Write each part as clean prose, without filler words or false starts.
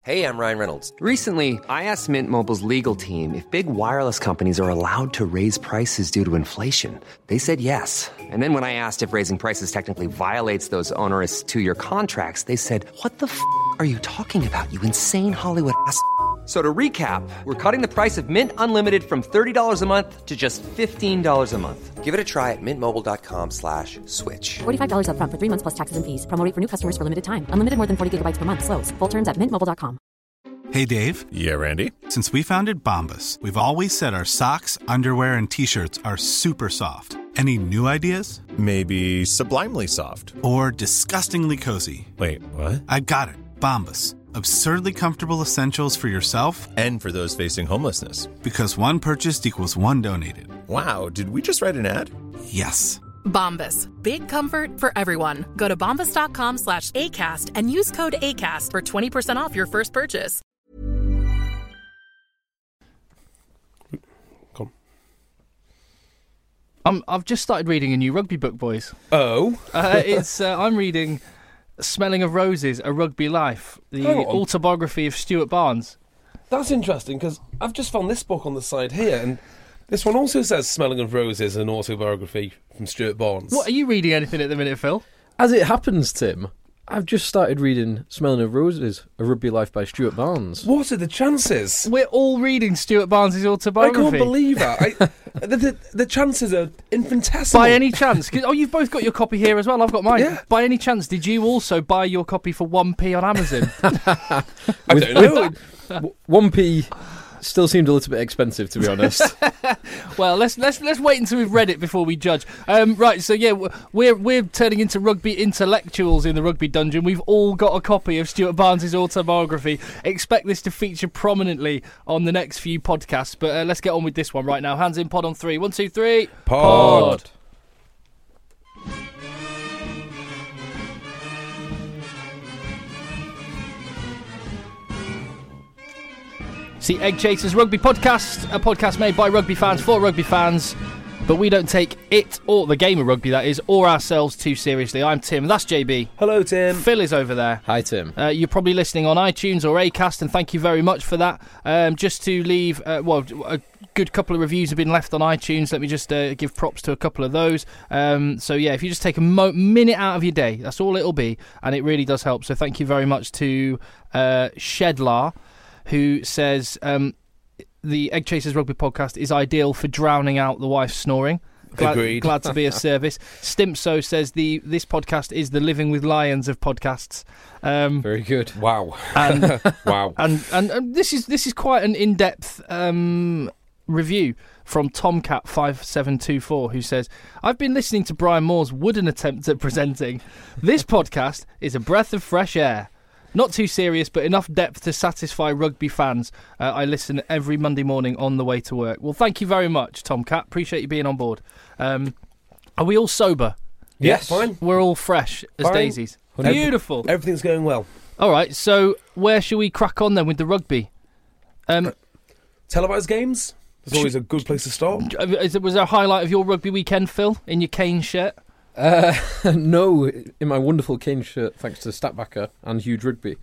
Hey, I'm Ryan Reynolds. Recently, I asked Mint Mobile's legal team if big wireless companies are allowed to raise prices due to inflation. They said yes. And then when I asked if raising prices technically violates those onerous two-year contracts, they said, "What the f*** are you talking about, you insane Hollywood ass?" So to recap, we're cutting the price of Mint Unlimited from $30 a month to just $15 a month. Give it a try at mintmobile.com/switch. $45 up front for 3 months plus taxes and fees. Promo rate for new customers for limited time. Unlimited more than 40 gigabytes per month. Slows full terms at mintmobile.com. Hey, Dave. Yeah, Randy. Since we founded Bombas, we've always said our socks, underwear, and T-shirts are super soft. Any new ideas? Maybe sublimely soft. Or disgustingly cozy. Wait, what? I got it. Bombas. Absurdly comfortable essentials for yourself and for those facing homelessness. Because one purchased equals one donated. Wow, did we just write an ad? Yes. Bombas. Big comfort for everyone. Go to bombas.com/ACAST and use code ACAST for 20% off your first purchase. I've just started reading a new rugby book, boys. Oh? I'm reading Smelling of Roses, A Rugby Life, the autobiography of Stuart Barnes. That's interesting, because I've just found this book on the side here, and this one also says Smelling of Roses, an autobiography from Stuart Barnes. What, are you reading anything at the minute, Phil? As it happens, Tim, I've just started reading Smelling of Roses, A Rugby Life by Stuart Barnes. What are the chances? We're all reading Stuart Barnes' autobiography. I can't believe that. The chances are infinitesimal. By any chance? You've both got your copy here as well. I've got mine. Yeah. By any chance, did you also buy your copy for 1p on Amazon? I don't know. 1p still seemed a little bit expensive, to be honest. Well, let's wait until we've read it before we judge. Right, so yeah, we're turning into rugby intellectuals in the Rugby Dungeon. We've all got a copy of Stuart Barnes' autobiography. Expect this to feature prominently on the next few podcasts. But let's get on with this one right now. Hands in pod on 3. 1, 2, 3. Pod. It's the Egg Chasers Rugby Podcast, a podcast made by rugby fans for rugby fans, but we don't take it, or the game of rugby that is, or ourselves too seriously. I'm Tim, that's JB. Hello, Tim. Phil is over there. Hi, Tim. You're probably listening on iTunes or Acast, and thank you very much for that. Just to leave, a good couple of reviews have been left on iTunes. Let me just give props to a couple of those. So yeah, if you just take a minute out of your day, that's all it'll be, and it really does help. So thank you very much to Shedlar, who says the Egg Chasers Rugby Podcast is ideal for drowning out the wife's snoring. Agreed. Glad to be of service. Stimpso says this podcast is the Living with Lions of podcasts. Very good. Wow. And wow. And this is quite an in-depth review from Tomcat5724, who says, I've been listening to Brian Moore's wooden attempt at presenting. This podcast is a breath of fresh air. Not too serious, but enough depth to satisfy rugby fans. I listen every Monday morning on the way to work. Well, thank you very much, Tomcat. Appreciate you being on board. Are we all sober? Yes. Fine. We're all fresh as Fine. daisies. Beautiful. Everything's going well. All right, so where shall we crack on then with the rugby? Televised games? It's always a good place to start. Was there a highlight of your rugby weekend, Phil, in your Kane shirt? No, in my wonderful Kane shirt, thanks to Statbacker and Huge Rugby.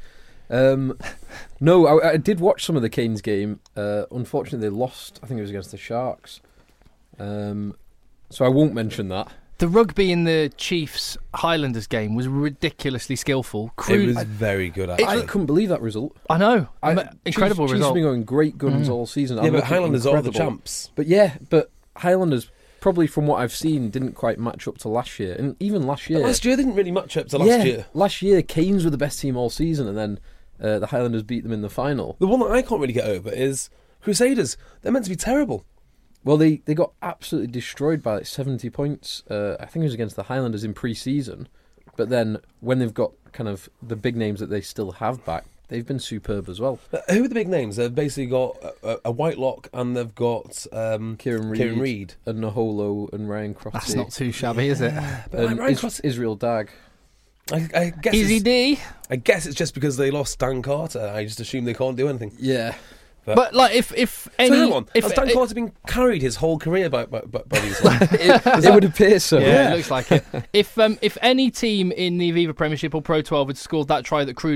No, I did watch some of the Canes game. Unfortunately, they lost. I think it was against the Sharks. So I won't mention that. The rugby in the Chiefs Highlanders game was ridiculously skillful. It was very good, actually. I couldn't believe that result. I know. Incredible Chiefs result. have been going great guns all season. Yeah, but Highlanders are the champs. But Highlanders, probably from what I've seen, didn't quite match up to last year. And even last year... Last year didn't really match up to last year. Last year, Canes were the best team all season, and then the Highlanders beat them in the final. The one that I can't really get over is Crusaders. They're meant to be terrible. Well, they got absolutely destroyed by 70 points. I think it was against the Highlanders in pre-season. But then, when they've got kind of the big names that they still have back, they've been superb as well. Who are the big names? They've basically got a Whitelock, and they've got Kieran Reid and Naholo and Ryan Crotty. That's not too shabby, is it? Israel Dag. I guess Easy D. I guess it's just because they lost Dan Carter. I just assume they can't do anything. Yeah. But like, if any, so hang on, has Dan Carter been carried his whole career by these? It would appear so. Yeah, it looks like it. If any team in the Aviva Premiership or Pro 12 had scored that try that Cruden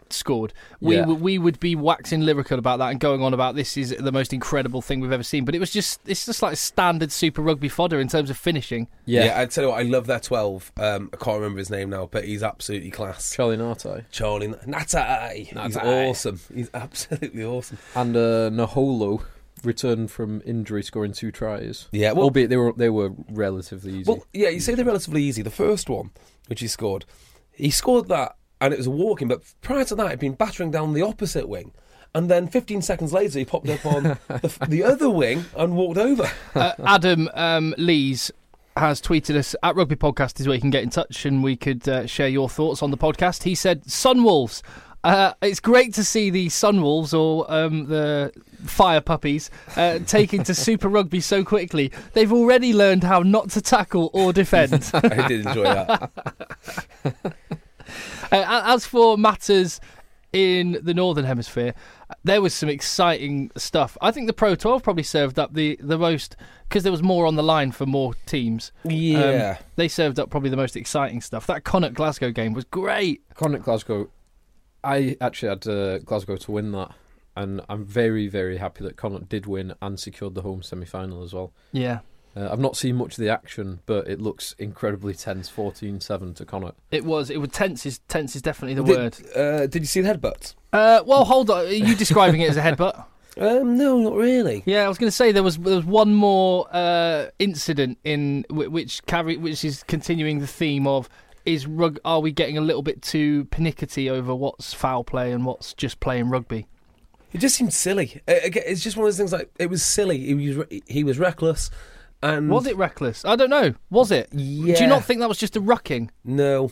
scored, Yeah. we would be waxing lyrical about that and going on about this is the most incredible thing we've ever seen. But it's just like standard Super Rugby fodder in terms of finishing. Yeah, I'd tell you what, I love their 12. I can't remember his name now, but he's absolutely class. Charlie Natai. Charlie Natai. He's awesome. He's absolutely awesome. And Naholo returned from injury, scoring 2 tries. Yeah, well, albeit they were relatively easy. Well, yeah, you say they're relatively easy. The first one, which he scored that, and it was a walk-in, but prior to that, he'd been battering down the opposite wing. And then 15 seconds later, he popped up on the other wing and walked over. Adam Lees has tweeted us at Rugby Podcast is where you can get in touch and we could share your thoughts on the podcast. He said, Sunwolves. It's great to see the Sunwolves or the Fire Puppies taking to Super Rugby so quickly. They've already learned how not to tackle or defend. I did enjoy that. As for matters in the Northern Hemisphere, there was some exciting stuff. I think the Pro 12 probably served up the most, because there was more on the line for more teams. Yeah. They served up probably the most exciting stuff. That Connacht-Glasgow game was great. Connacht-Glasgow, I actually had Glasgow to win that, and I'm very, very happy that Connacht did win and secured the home semi-final as well. Yeah. I've not seen much of the action, but it looks incredibly tense. 14-7 to Connacht. It was tense is definitely the word. Did you see the headbutts? Well, hold on. Are you describing it as a headbutt? No, not really. Yeah, I was going to say there was one more incident which is continuing the theme of are we getting a little bit too pernickety over what's foul play and what's just playing rugby? It just seemed silly. It's just one of those things. Like, it was silly. He was reckless. And was it reckless? I don't know. Was it? Yeah. Do you not think that was just a rucking? No.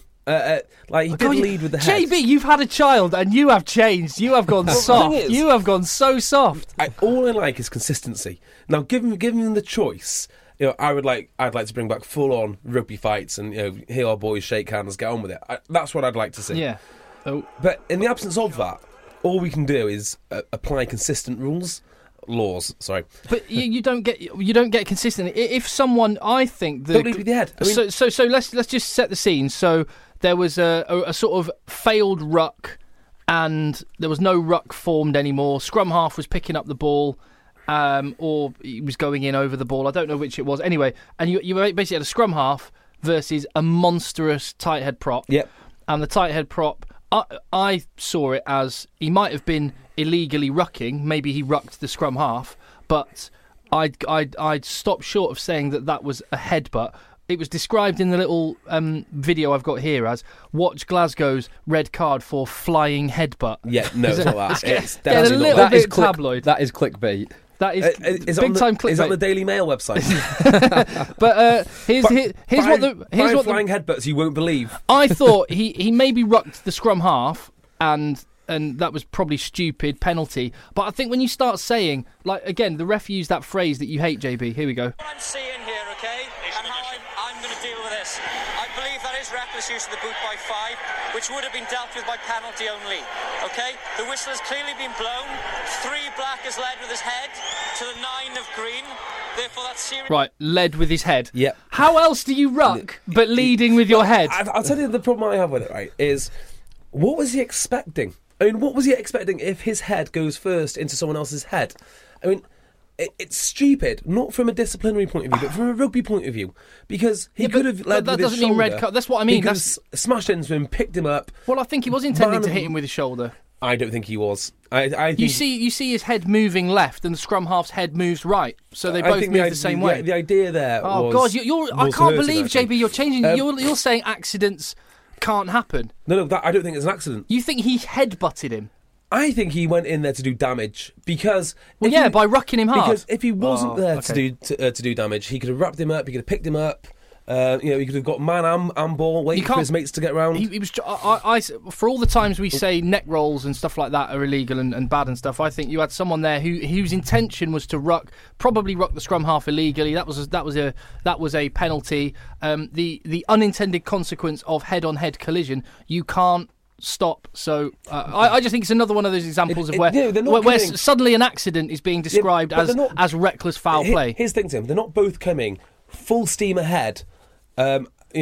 He did lead with the head. JB, you've had a child and you have changed. You have gone soft. You have gone so soft. All I like is consistency. Now, given the choice, I'd like to bring back full on rugby fights and hear our boys shake hands, get on with it. That's what I'd like to see. Yeah. Oh. But in the absence of that, all we can do is apply consistent laws. Sorry, but you don't get consistent. If someone, I think don't lead with the head. So let's just set the scene. So there was a sort of failed ruck, and there was no ruck formed anymore. Scrum half was picking up the ball, or he was going in over the ball. I don't know which it was. Anyway, and you basically had a scrum half versus a monstrous tight head prop. Yep. And the tight head prop, I saw it as he might have been illegally rucking. Maybe he rucked the scrum half, but I'd stop short of saying that was a headbutt. It was described in the little video I've got here as watch Glasgow's red card for flying headbutt. Yeah, no, it's not that. It's get a little not bit tabloid. That is clickbait. That is big time clickbait. Is that the Daily Mail website? But here's what flying headbutts you won't believe. I thought he maybe rucked the scrum half and that was probably stupid penalty. But I think when you start saying, like, again, the ref used that phrase that you hate, JB. Here we go. What I'm seeing here, okay, and how I'm going to deal with this. I believe that is reckless use of the boot by 5, which would have been dealt with by penalty only. Okay, the whistle has clearly been blown. 3 black is led with his head to the 9 of green. Therefore, that's serious. Right, led with his head. Yep. How else do you ruck but leading with your head? I'll tell you the problem I have with it. Right, is what was he expecting? I mean, what was he expecting if his head goes first into someone else's head? I mean, it's stupid, not from a disciplinary point of view, but from a rugby point of view, because he could have led with his shoulder. That doesn't mean red card. That's what I mean. He could have smashed into him, picked him up. Well, I think he was intending to hit him with his shoulder. I don't think he was. I think you see his head moving left, and the scrum half's head moves right, so they both move the same way. The idea there. Oh was, God, I can't believe, JB, you're changing. You're saying accidents can't happen. No, I don't think it's an accident. You think he headbutted him? I think he went in there to do damage because... by rucking him hard. Because if he wasn't there to do damage, he could have wrapped him up, he could have picked him up, he could have got man and ball, waiting for his mates to get round. He was. For all the times we say neck rolls and stuff like that are illegal and bad and stuff, I think you had someone there whose intention was to probably ruck the scrum half illegally. That was a penalty. The unintended consequence of head-on-head collision, you can't stop. So I just think it's another one of those examples of where suddenly an accident is being described as reckless foul play. Here's the thing, Tim. They're not both coming full steam ahead,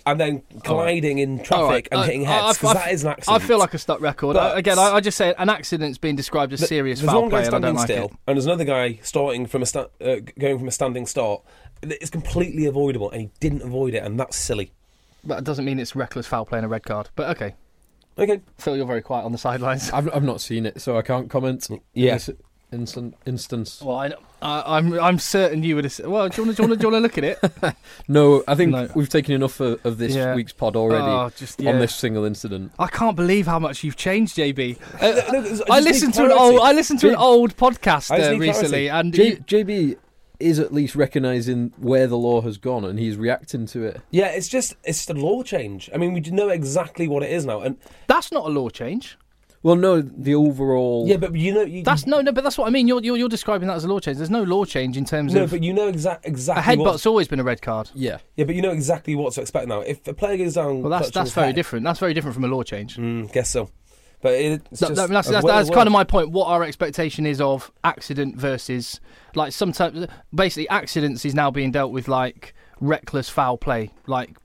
and then colliding in traffic All right. and hitting heads, because that is an accident. I feel like a stuck record. But- I just say an accident's being described as serious There's foul one guy play, and I don't standing like still, it. and there's another guy starting from going from a standing start. It's completely avoidable, and he didn't avoid it, and that's silly. But it doesn't mean it's reckless foul play and a red card. But okay. Okay. Phil, you're very quiet on the sidelines. I've not seen it, so I can't comment. Yeah. In this instance. Well, I'm certain you would have. Well, do you want to look at it? No, I think No. we've taken enough of this Yeah. week's pod already yeah. on this single incident. I can't believe how much you've changed, JB. I I listened to an old podcast I just need recently, clarity. and JB is at least recognising where the law has gone, and he's reacting to it. Yeah, it's just a law change. I mean, we know exactly what it is now, and that's not a law change. Well, no, the overall. yeah, but But that's what I mean. You're describing that as a law change. There's no law change in terms no, of but you know exactly. a headbutt's always been a red card. Yeah. Yeah, but you know exactly what to expect now. If a player goes down, Well, that's very different. That's very different from a law change. Guess so. But it's just That's kind of my point. What our expectation is of accident versus, like, sometimes basically accidents is now being dealt with like reckless foul play. Like,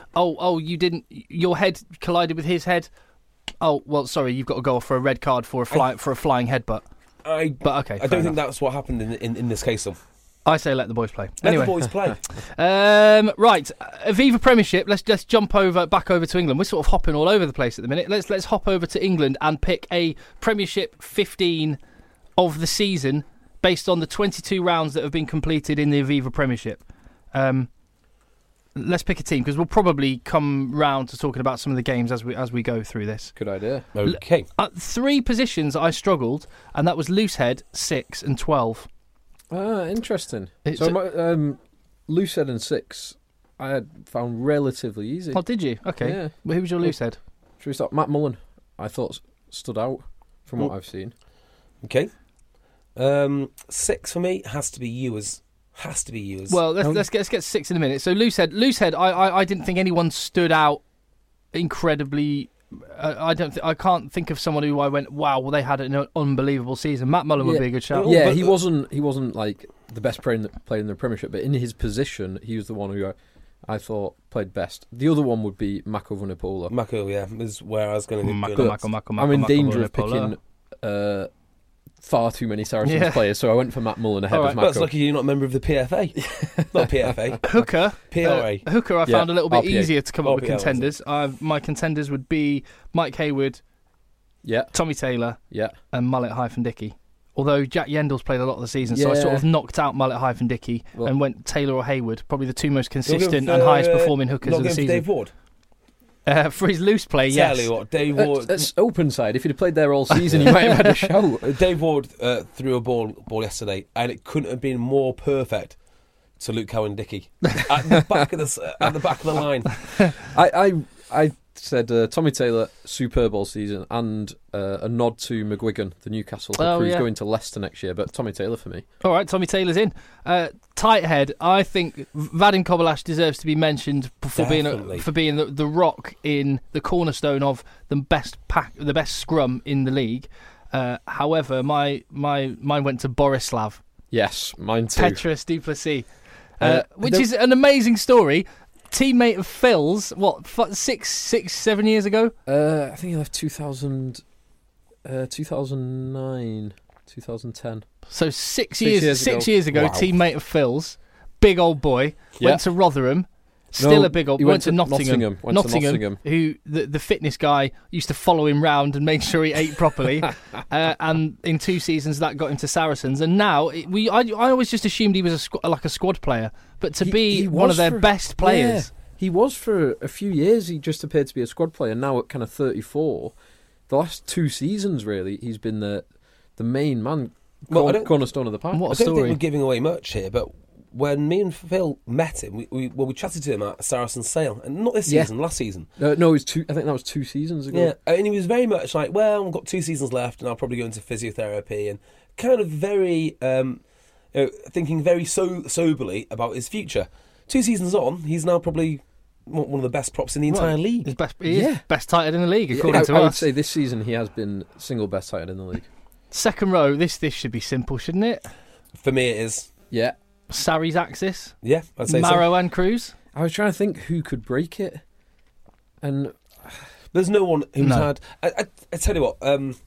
your head collided with his head. Oh well, sorry, you've got to go off for a red card for a flying headbutt. But okay, I don't think that's what happened in this case, though. I say let the boys play. Let Anyway. the boys play. Right, Aviva Premiership. Let's just jump back over to England. We're sort of hopping all over the place at the minute. Let's hop over to England and pick a Premiership 15 of the season based on the 22 rounds that have been completed in the Aviva Premiership. Let's pick a team because we'll probably come round to talking about some of the games as we go through this. Good idea. Okay. 3 positions I struggled, and that was loosehead, 6 and 12. Interesting. It's Loosehead and 6, I had found relatively easy. Oh, did you? Okay. Yeah. Well, who was your loosehead? Should we start? Matt Mullen, I thought stood out from what I've seen. Okay. 6 for me has to be Ewers. Well, let's get 6 in a minute. So loosehead. I didn't think anyone stood out incredibly. I can't think of someone who I went, wow, well, they had an unbelievable season. Matt Mullen would be a good shout. Yeah, he wasn't like the best player in the Premiership, but in his position, he was the one who I thought played best. The other one would be Mako Vunipola. Mako, yeah, is where I was going to Mako. I'm in danger of picking far too many Saracens players, so I went for Matt Mullen ahead of Mako. That's lucky you're not a member of the PFA. Not PFA. Hooker. PRA. Hooker I found a little bit RPA. easier to come up with RPA, contenders. My contenders would be Mike Hayward, Tommy Taylor, and Mullet-Dickey. Although Jack Yendel's played a lot of the season, so I sort of knocked out Mullet-Dickey and went Taylor or Hayward, probably the 2 most consistent and highest performing hookers of the season. Dave Ward? For his loose play, yes. Tell you what, Dave Ward. That's open side. If he'd have played there all season, he might have had a shout. Dave Ward threw a ball yesterday, and it couldn't have been more perfect to Luke Cowan-Dickey at the back of the line. I said Tommy Taylor, superb all season, and a nod to McGuigan, the Newcastle hooker, who's going to Leicester next year. But Tommy Taylor for me. All right, Tommy Taylor's in. Tight head. I think Vadim Kobolash deserves to be mentioned for being the rock in the cornerstone of the best scrum in the league. However, mine went to Borislav. Yes, mine too. Petros Duplessis, which is an amazing story. Teammate of Phil's, 7 years ago? I think he left 2009, 2010. So 6 years ago, Wow. teammate of Phil's, big old boy, went to Rotherham, still a big old. He went to Nottingham. Nottingham. Who the fitness guy used to follow him round and make sure he ate properly. And in 2 seasons, that got him to Saracens. And now I always just assumed he was like a squad player, but to be one of their best players. Yeah, he was for a few years. He just appeared to be a squad player. Now at kind of 34, the last 2 seasons really, he's been the main man, cornerstone of the pack. What a I don't story. think we're giving away much here, but when me and Phil met him, we chatted to him at Saracen's Sale, and not this season, last season. No, it was 2. I think that was 2 seasons ago. Yeah, and he was very much like, well, I've got 2 seasons left, and I'll probably go into physiotherapy, and kind of very thinking very soberly about his future. 2 seasons on, he's now probably one of the best props in the entire league. He's best tight end in the league, according to I us. would say this season he has been single best tight end in the league. Second row, this should be simple, shouldn't it? For me, it is. Yeah. Sarri's Axis. Yeah, I'd say Marrow and Cruz. I was trying to think who could break it. And there's no one who's No. had. I tell you what,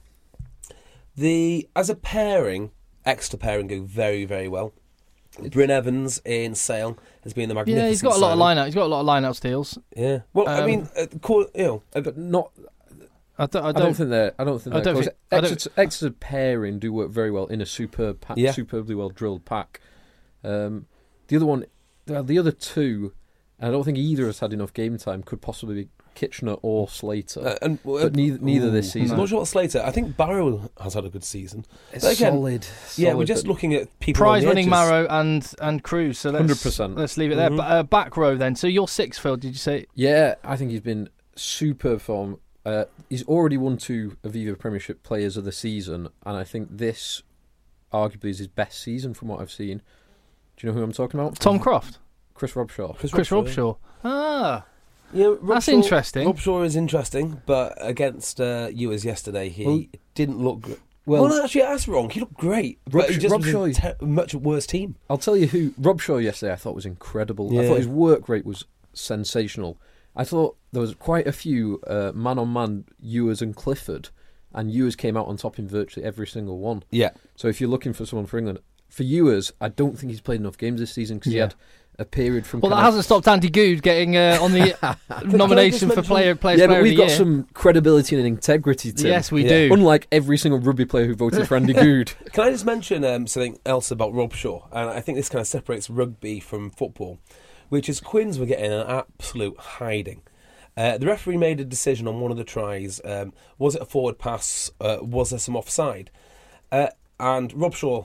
as a pairing, Exeter pairing go very, very well. Bryn Evans in Sale has been the magnificent. Yeah, he's got a lot of signing. line out. He's got a lot of line out steals. Yeah. Well, I mean, but not. I don't I don't think they're. Close. I don't- Exeter pairing do work very well in a Yeah. superbly well drilled pack. The other one, the other two, I don't think either has had enough game time. Could possibly be Kitchener or Slater, but neither this season. I'm not sure what Slater. I think Barrow has had a good season. It's But again, solid. Yeah, we're just looking at people. on the prize-winning edges. Marrow and Cruz. So let's 100%. let's leave it there. Mhm. But back row then. So you're 6, Phil. Did you say? Yeah, I think he's been superb form. He's already won 2 Aviva Premiership Players of the Season, and I think this arguably is his best season from what I've seen. Do you know who I'm talking about? Tom Croft, Chris Robshaw. Chris Robshaw. Ah, Yeah, that's interesting. Robshaw is interesting, but against Ewers yesterday, he Well- didn't look good. Well- Well, no, actually, that's wrong. He looked great. But he just was Robshaw- a much worse team. I'll tell you who Robshaw yesterday I thought was incredible. I Yeah. thought his work rate was sensational. I thought there was quite a few man-on-man Ewers and Clifford, and Ewers came out on top in virtually every single one. Yeah. So if you're looking for someone for England, for Ewers, I don't think he's played enough games this season because he Yeah. had a period from. Well, that kind of- hasn't stopped Andy Good getting on the nomination for mention- Players Yeah, Player but of we've the got Year. some credibility and integrity, Tim. Yes, we Yeah. do. Unlike every single rugby player who voted for Andy Good. Can I just mention something else about Robshaw? And I think this kind of separates rugby from football, which is Quins were getting an absolute hiding. The referee made a decision on one of the tries. Was it a forward pass? Was there some offside? And Robshaw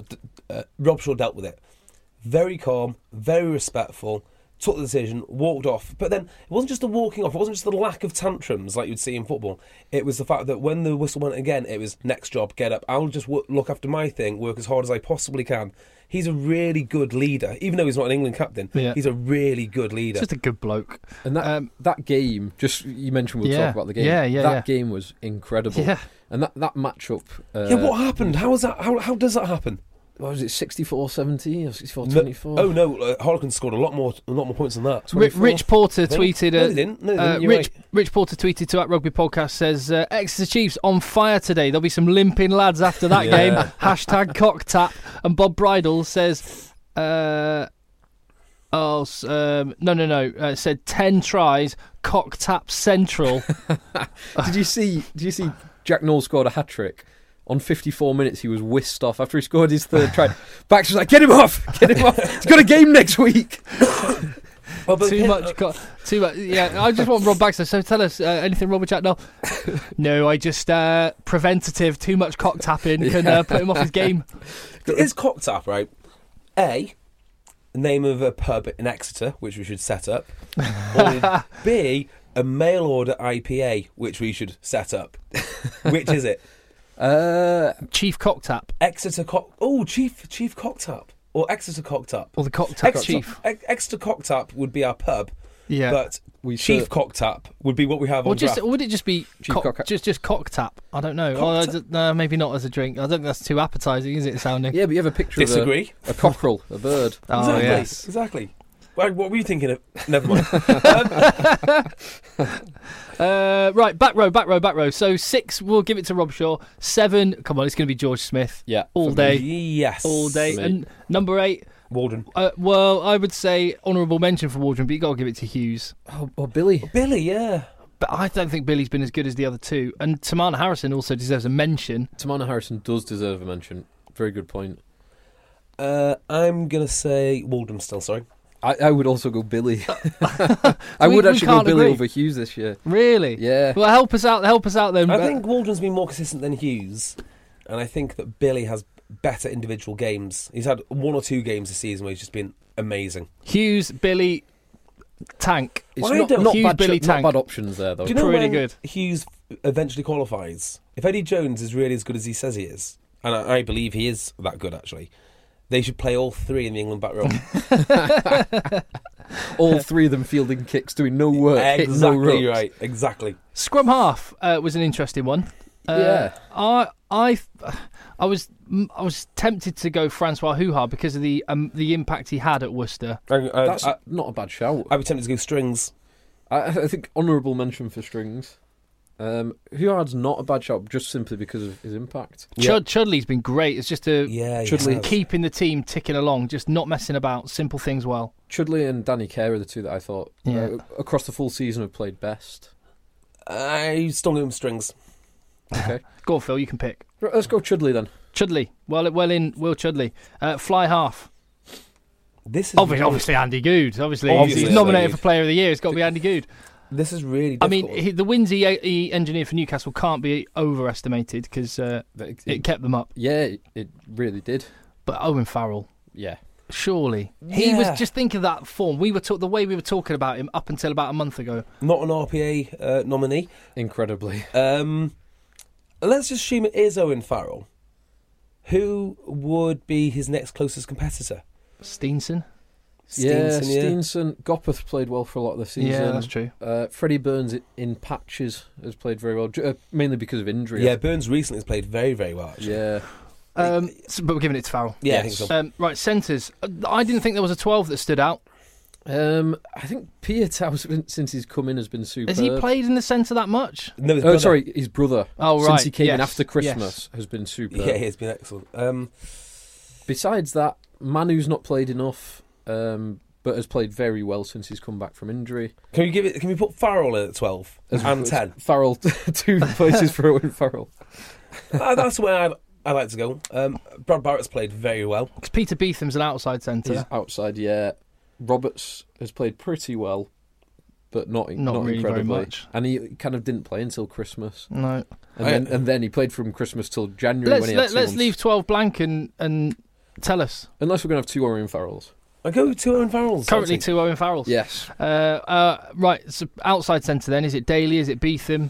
dealt with it. Very calm, very respectful, took the decision, walked off. But then it wasn't just the walking off, it wasn't just the lack of tantrums like you'd see in football. It was the fact that when the whistle went again, it was next job, get up. I'll just look after my thing, work as hard as I possibly can. He's a really good leader. Even though he's not an England captain, Yeah. he's a really good leader. Just a good bloke. And that game, just you mentioned we'll Yeah. talk about the game. Yeah, that game was incredible. Yeah. And that matchup. Yeah, what happened? How was that? How does that happen? What was it, 64-70 or 64-24? Oh no, Harlequin scored a lot more points than that. Rich Porter tweeted. No, they didn't. No, they didn't. You're Rich Porter tweeted to @Rugby Podcast says Exeter Chiefs on fire today. There'll be some limping lads after that Yeah. game. #cockTap. And Bob Bridle says, no. Said 10 tries. Cock-tap central. Did you see Jack Knowles scored a hat trick? On 54 minutes, he was whisked off after he scored his third try. Bax was like, "Get him off! Get him off! He's got a game next week." Too much. Yeah, I just want Rob Baxter. So tell us anything wrong with Jack Knowles? No, I just preventative. Too much cock tapping can put him off his game. Is Cocktap right? A, name of a pub in Exeter, which we should set up. Or B, a mail order IPA, which we should set up. Which is it? Chief Cocktap. Exeter Chief Cocktap. Or Exeter Cocktap. Or the Cocktap Chief. Exeter Cocktap would be our pub. Yeah. But Chief Cocktap would be what we have on draft. Would it just be just Cocktap? I don't know. No, maybe not as a drink. I don't think that's too appetising, is it, sounding? Yeah, but you have a picture Disagree. of a cockerel, a bird. Oh, Exactly. yes. Exactly. What were you thinking of? Never mind. Right, back row. So 6, we'll give it to Robshaw. 7, come on, it's going to be George Smith. Yeah, all for day. Yes. All day. And number 8, Waldron. Well, I would say honourable mention for Waldron, but you got to give it to Hughes. Or Billy. Billy, yeah. But I don't think Billy's been as good as the other two. And Tamana Harrison also deserves a mention. Tamana Harrison does deserve a mention. Very good point. I'm going to say Waldron still, sorry. I would also go Billy. I would actually go Billy over Hughes this year. Really? Yeah. Well, help us out then. I think Waldron's been more consistent than Hughes, and I think that Billy has better individual games. He's had 1 or 2 games this season where he's just been amazing. Hughes, Billy, Tank. It's Hughes, not Billy, Tank. Not bad options there, though. Do you know Pretty when good. Hughes eventually qualifies? If Eddie Jones is really as good as he says he is, and I believe he is that good actually, they should play all 3 in the England back row. All 3 of them fielding kicks, doing no work, hitting no Exactly ropes. right. Exactly. Scrum half was an interesting one. Yeah. I was tempted to go Francois Houha because of the impact he had at Worcester. That's not a bad shout. I was tempted to go Strings. I think honourable mention for Strings. Huard's not a bad shot, just simply because of his impact. Chudley's been great. It's just Chudley keeping the team ticking along, just not messing about, simple things well. Chudley and Danny Kerr are the two that I thought across the full season have played best. I still go with Strings. Okay, go on, Phil. You can pick. Right, let's go Chudley then. Chudley, well in Will Chudley. Fly half. This is obviously Andy Good. Obviously he's nominated for Player of the Year. It's got to be Andy Good. This is really difficult. I mean, the wins he engineered for Newcastle can't be overestimated because it kept them up. Yeah, it really did. But Owen Farrell, yeah, surely he was just thinking of that form. The way we were talking about him up until about a month ago. Not an RPA nominee, incredibly. Let's just assume it is Owen Farrell. Who would be his next closest competitor? Steenson. Steenson. Gopeth played well for a lot of the season. Yeah, that's true. Freddie Burns in patches has played very well, mainly because of injury. Yeah, Burns recently has played very, very well, actually. Yeah. But we're giving it to Farrell. Yeah, yes. I think so. Right, centres. I didn't think there was a 12 that stood out. I think Pietau, since he's come in, has been superb. Has he played in the centre that much? No, his brother. Sorry, his brother. Oh, right. Since he came in after Christmas, has been superb. Yeah, he's been excellent. Besides that, Manu's not played enough, but has played very well since he's come back from injury. Can we put Farrell in at 12 and 10? Farrell, 2 places for Owen Farrell. That's where I like to go. Brad Barrett's played very well. Because Peter Beetham's an outside centre. He's outside, yeah. Roberts has played pretty well, but not really incredibly. very much. And he kind of didn't play until Christmas. No. And then he played from Christmas till January when he had 2 months. Let's leave 12 blank and tell us. Unless we're going to have 2 Owen Farrells. I go with 2 Owen Farrells. Currently 2 Owen Farrells. Yes. Right, so outside centre then. Is it Daly? Is it Beetham?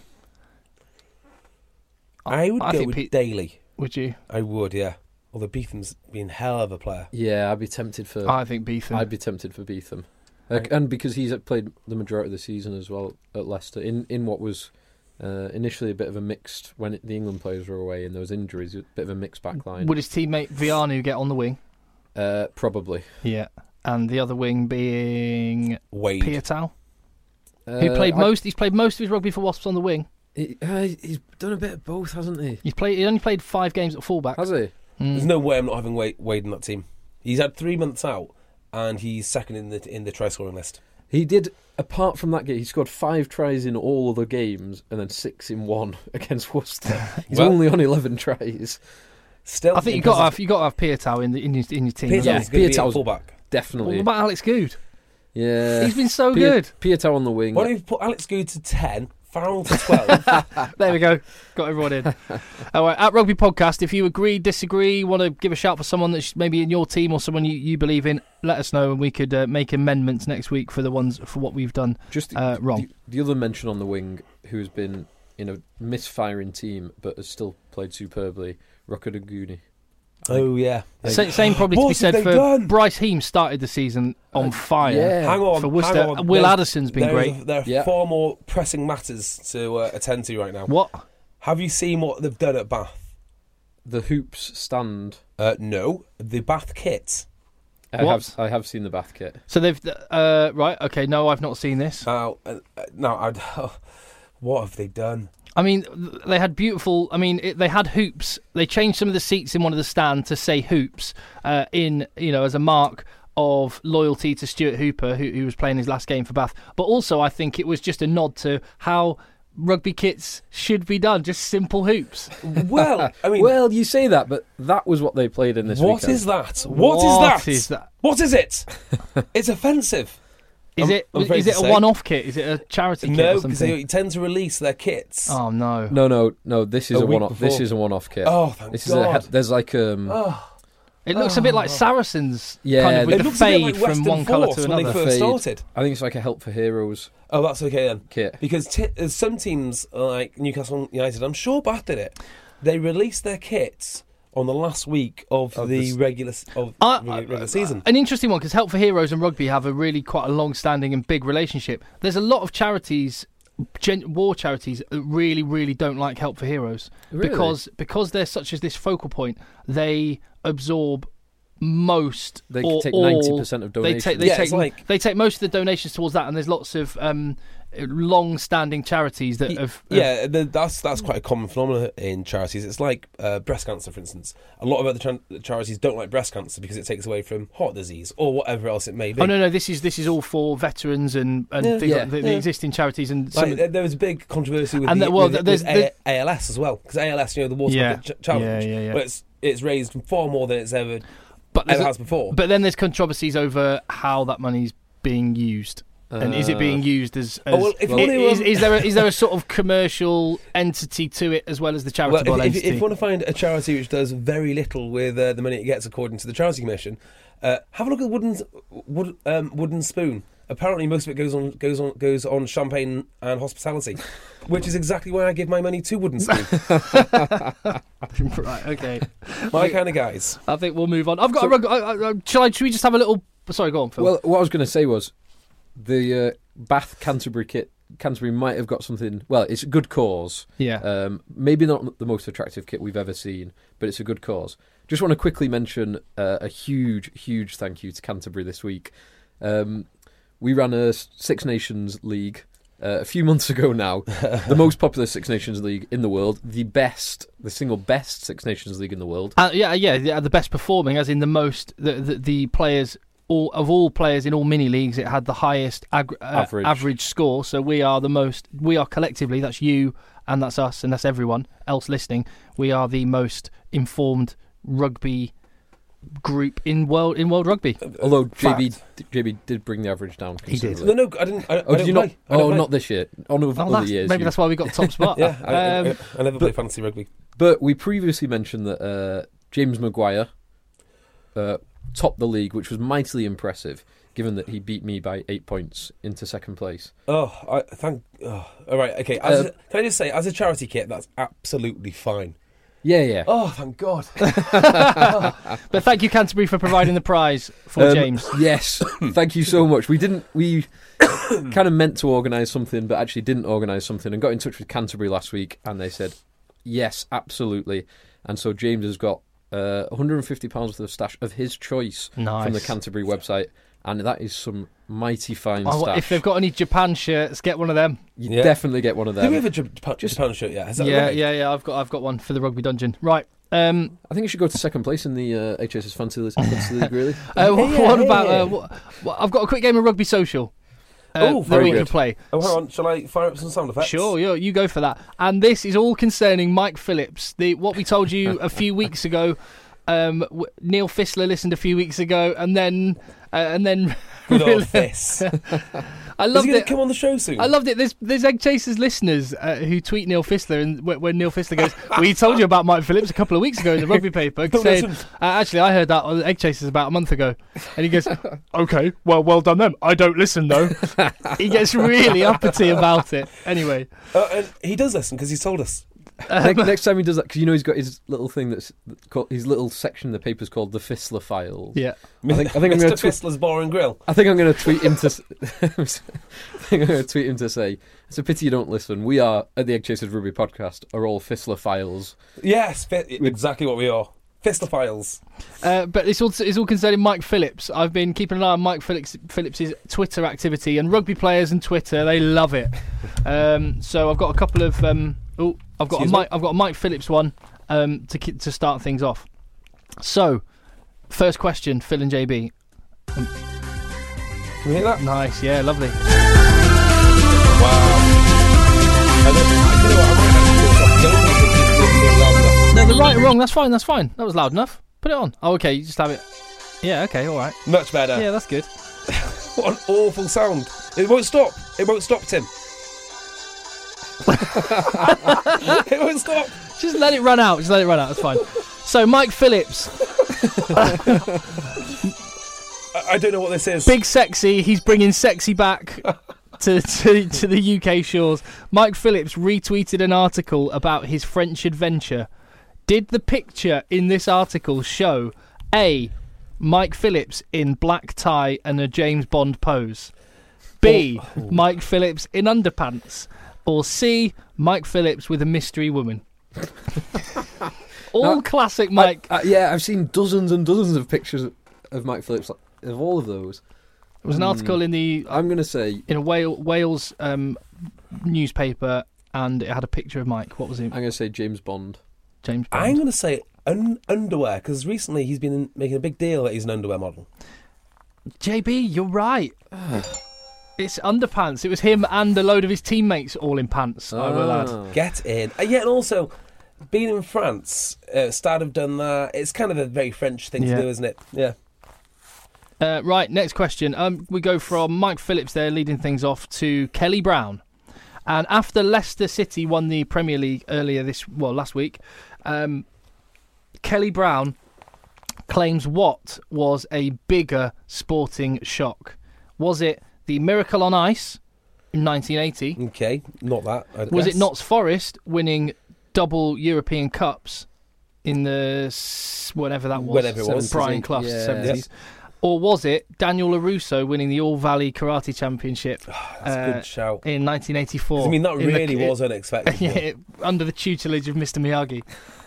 I would go with Daly. Would you? I would, yeah. Although Beetham's been hell of a player. Yeah, I'd be tempted for... I think Beetham. I'd be tempted for Beetham. And because he's played the majority of the season as well at Leicester, in what was initially a bit of a mixed... When the England players were away and there was injuries, a bit of a mixed back line. Would his teammate Vianu get on the wing? Probably. Yeah. And the other wing being... Wade. Pietau? He's played most of his rugby for Wasps on the wing. He's done a bit of both, hasn't he? He only played 5 games at fullback. Has he? There's no way I'm not having Wade in that team. He's had 3 months out, and he's second in the try scoring list. He did. Apart from that game, he scored 5 tries in all other games, and then 6 in one against Worcester. He's only on 11 tries. Still, I think you got to have Pietau in your team. Pietau's going to be a fullback. Definitely. What about Alex Good? Yeah, he's been so good. Pietau on the wing. Why don't you put Alex Good to 10? Farrell to 12. There we go. Got everyone in. All right, at Rugby Podcast, if you agree, disagree, want to give a shout for someone that's maybe in your team or someone you believe in, let us know and we could make amendments next week for what we've done wrong. The other mention on the wing who has been in a misfiring team but has still played superbly, Rokoduguni. Oh, yeah. Same probably to be said for done? Bryce Heem started the season on fire. Yeah. Hang on. For Worcester. Will Addison's been great. There are far more pressing matters to attend to right now. What? Have you seen what they've done at Bath? The hoops stand. No, the Bath kit. I have seen the Bath kit. So they've... right, okay, no, I've not seen this. What have they done? I mean, they had beautiful... they had hoops. They changed some of the seats in one of the stands to say hoops as a mark of loyalty to Stuart Hooper, who was playing his last game for Bath. But also, I think it was just a nod to how rugby kits should be done. Just simple hoops. Well, well, you say that, but that was what they played in this weekend. What is that? What is that? What is it? It's offensive. Is it a one-off kit? Is it a charity kit? No, because they tend to release their kits. Oh no! No. This is a one-off. This is a one-off kit. Oh, thank God. There's like It looks a bit like Saracens. Yeah, kind of with it the looks a bit fade like from one colour to when another. they first started. I think it's like a Help for Heroes. Oh, that's okay then. Kit. Because some teams like Newcastle United, I'm sure Bath did it. They released their kits on the last week of the regular season. An interesting one, because Help for Heroes and rugby have a really quite a long-standing and big relationship. There's a lot of charities, war charities, that really, really don't like Help for Heroes. Really? Because they're such as this focal point, they absorb most. They or take all, 90% of donations. They take most of the donations towards that, and there's lots of long-standing charities that have. That's quite a common phenomenon in charities. It's like breast cancer, for instance. A lot of other charities don't like breast cancer because it takes away from heart disease or whatever else it may be. Oh no, this is all for veterans and things like the existing charities and. There was a big controversy with ALS as well, because ALS, the water bucket challenge, but it's raised far more than it's ever has before. But then there's controversies over how that money's being used. And is it being used as is there a sort of commercial entity to it as well as the charitable entity? If you want to find a charity which does very little with the money it gets according to the Charity Commission, have a look at Wooden Spoon. Apparently, most of it goes on champagne and hospitality, which is exactly why I give my money to Wooden Spoon. Right, okay, my kind of guys. I think we'll move on. I've got. Should we just have a little? Sorry, go on, Phil. Well, what I was going to say was the Bath Canterbury kit. Canterbury might have got something. Well, it's a good cause. Yeah. Maybe not the most attractive kit we've ever seen, but it's a good cause. Just want to quickly mention a huge thank you to Canterbury this week. We ran a Six Nations League a few months ago now. The most popular Six Nations League in the world. The single best Six Nations League in the world. The best performing, as in the most, the players, all players in all mini leagues, it had the highest average score. So we are collectively, that's you and that's us and that's everyone else listening, we are the most informed rugby group in world rugby. Although JB did bring the average down. He did. No, I didn't. Did you not? Not this year. On other years. Maybe that's why we got top spot. I never played fantasy rugby. But we previously mentioned that James Maguire topped the league, which was mightily impressive, given that he beat me by 8 points into second place. All right, okay. Can I just say, as a charity kit, that's absolutely fine. Yeah. Oh, thank God. But thank you, Canterbury, for providing the prize for James. Yes, thank you so much. We kind of meant to organise something, but actually didn't organise something, and got in touch with Canterbury last week, and they said, yes, absolutely. And so James has got £150 worth of stash of his choice from the Canterbury website, and that is some mighty fine stash. If they've got any Japan shirts, get one of them. You definitely get one of them. Do we have a Japan shirt yet? Yeah. I've got one for the Rugby Dungeon. Right. I think you should go to second place in the HSS Fantasy League, really. What about... I've got a quick game of Rugby Social. That we can play. Oh, hang on. Shall I fire up some sound effects? Sure, you go for that. And this is all concerning Mike Phillips. What we told you a few weeks ago. Neil Fissler listened a few weeks ago, and then good old Fiss. I loved it. Is he going to come on the show soon? I loved it. There's Egg Chasers listeners who tweet Neil Fissler, and when Neil Fissler goes, "We told you about Mike Phillips a couple of weeks ago in the rugby paper," saying, "Actually, I heard that on Egg Chasers about a month ago," and he goes, "Okay, well done them. I don't listen though." He gets really uppity about it. Anyway, and he does listen because he's told us. Next time he does that, because he's got his little thing that's called, his little section in the paper is called the Fissler Files. Yeah, I think I'm going to Fissler's Bar and Grill. I think I'm going to tweet him to say, it's a pity you don't listen. We are at the Egg Chasers Rugby podcast are all Fissler Files. Yes, exactly what we are. Fissler Files. But it's all concerning Mike Phillips. I've been keeping an eye on Mike Phillips's Twitter activity, and rugby players and Twitter, they love it. So I've got a couple of I've got a Mike Phillips one to start things off. So, first question, Phil and JB. Can we hear that? Nice, yeah, lovely. Wow. No, the right or wrong, that's fine. That was loud enough. Put it on. Oh, okay, you just have it. Yeah, okay, all right. Much better. Yeah, that's good. What an awful sound. It won't stop, Tim. It won't stop. Just let it run out. It's fine. So, Mike Phillips. I don't know what this is. Big sexy. He's bringing sexy back to the UK shores. Mike Phillips retweeted an article about his French adventure. Did the picture in this article show A, Mike Phillips in black tie and a James Bond pose, B, Mike Phillips in underpants, or C, Mike Phillips with a mystery woman? Classic Mike. I've seen dozens and dozens of pictures of Mike Phillips, of all of those. It was an article in the I'm going to say in a Wales newspaper, and it had a picture of Mike. What was it? I'm going to say James Bond. James Bond. I'm going to say underwear, because recently he's been making a big deal that he's an underwear model. JB, you're right. It's underpants. It was him and a load of his teammates all in pants, I will add. Get in. Yeah, and also, being in France, Stade have done that. It's kind of a very French thing to do, isn't it? Yeah. Right, next question. We go from Mike Phillips there, leading things off, to Kelly Brown. And after Leicester City won the Premier League last week, Kelly Brown claims what was a bigger sporting shock? Was it the Miracle on Ice in 1980? Okay, not that. Was it Notts Forest winning double European Cups in the whatever that was? Whatever it was. Brian Clough's 70s. Yes. Or was it Daniel LaRusso winning the All Valley Karate Championship That's a good shout. in 1984? I mean, that really was unexpected. Yeah, under the tutelage of Mr. Miyagi.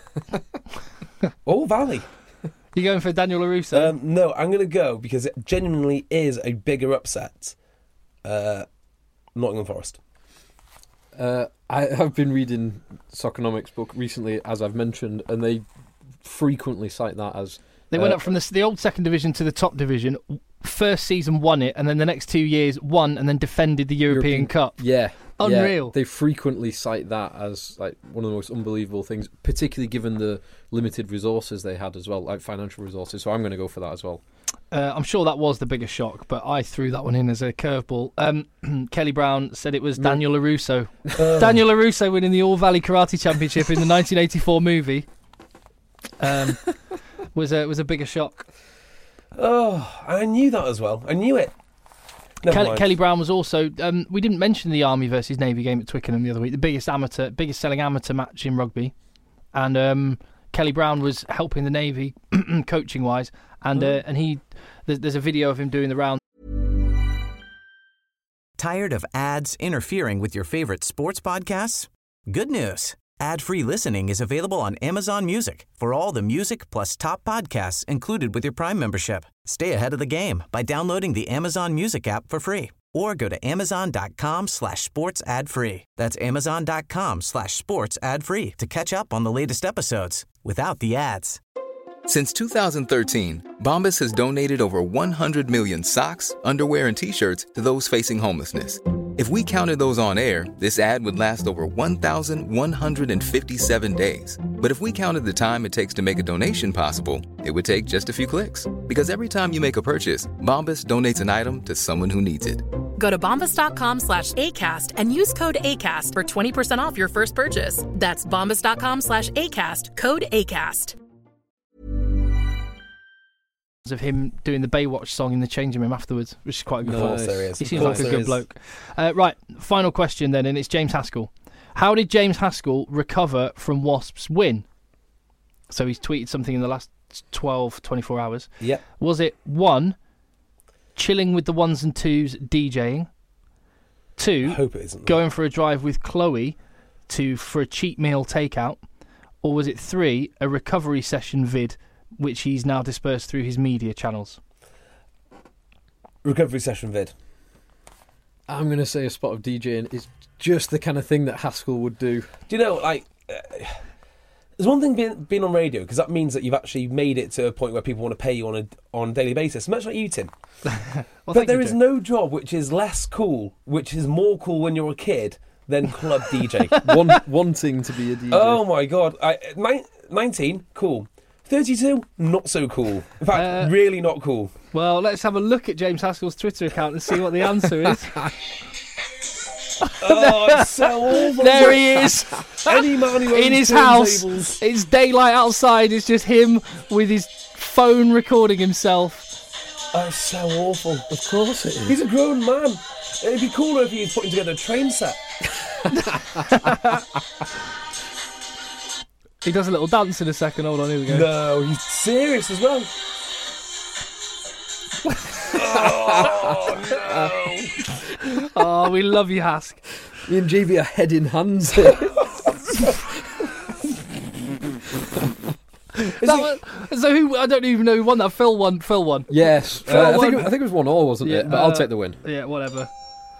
All Valley. You going for Daniel LaRusso? No, I'm going to go because it genuinely is a bigger upset. Nottingham Forest. I have been reading Soccernomics book recently, as I've mentioned, and they frequently cite that as... They went up from the old second division to the top division. First season won it, and then the next 2 years won and then defended the European Cup. Yeah. Unreal. Yeah, they frequently cite that as like one of the most unbelievable things, particularly given the limited resources they had as well, like financial resources. So I'm going to go for that as well. I'm sure that was the biggest shock, but I threw that one in as a curveball. Kelly Brown said it was Daniel LaRusso. Daniel LaRusso winning the All Valley Karate Championship in the 1984 movie was a bigger shock. Oh, I knew that as well. I knew it. Kelly Brown was also... we didn't mention the Army versus Navy game at Twickenham the other week, the biggest selling amateur match in rugby. And Kelly Brown was helping the Navy coaching-wise. And there's a video of him doing the round. Tired of ads interfering with your favorite sports podcasts? Good news. Ad-free listening is available on Amazon Music for all the music plus top podcasts included with your Prime membership. Stay ahead of the game by downloading the Amazon Music app for free or go to amazon.com/sports ad free. That's amazon.com/sports ad free to catch up on the latest episodes without the ads. Since 2013, Bombas has donated over 100 million socks, underwear, and T-shirts to those facing homelessness. If we counted those on air, this ad would last over 1,157 days. But if we counted the time it takes to make a donation possible, it would take just a few clicks. Because every time you make a purchase, Bombas donates an item to someone who needs it. Go to bombas.com/ACAST and use code ACAST for 20% off your first purchase. That's bombas.com/ACAST, code ACAST. Of him doing the Baywatch song in the changing room afterwards, which is quite a good fun. He seems like a good bloke. Right, final question then, and it's James Haskell. How did James Haskell recover from Wasps' win? So he's tweeted something in the last 24 hours. Yeah. Was it 1, chilling with the ones and twos DJing? 2, I hope it isn't going for a drive with Chloe for a cheap meal takeout? Or was it 3, a recovery session vid which he's now dispersed through his media channels? Recovery session vid. I'm going to say a spot of DJing is just the kind of thing that Haskell would do. Do you know, like, there's one thing being on radio, because that means that you've actually made it to a point where people want to pay you on a daily basis, much like you, Tim. But there is no job which is less cool, which is more cool when you're a kid, than club DJ. Wanting to be a DJ. Oh my God. 19, cool. 32, not so cool. In fact, really not cool. Well, let's have a look at James Haskell's Twitter account and see what the answer is. Oh, it's so awful. There he is. Any man who in his house. It's daylight outside. It's just him with his phone recording himself. Oh, it's so awful. Of course it is. He's a grown man. It'd be cooler if he was putting together a train set. He does a little dance in a second. Hold on, here we go. No, he's serious as well. Oh, no. Oh, we love you, Hask. Me and JB are head in hands here. So who? I don't even know who won that. Phil won. Yes, Phil I won. think it was 1-1, wasn't it? But I'll take the win. Yeah, whatever.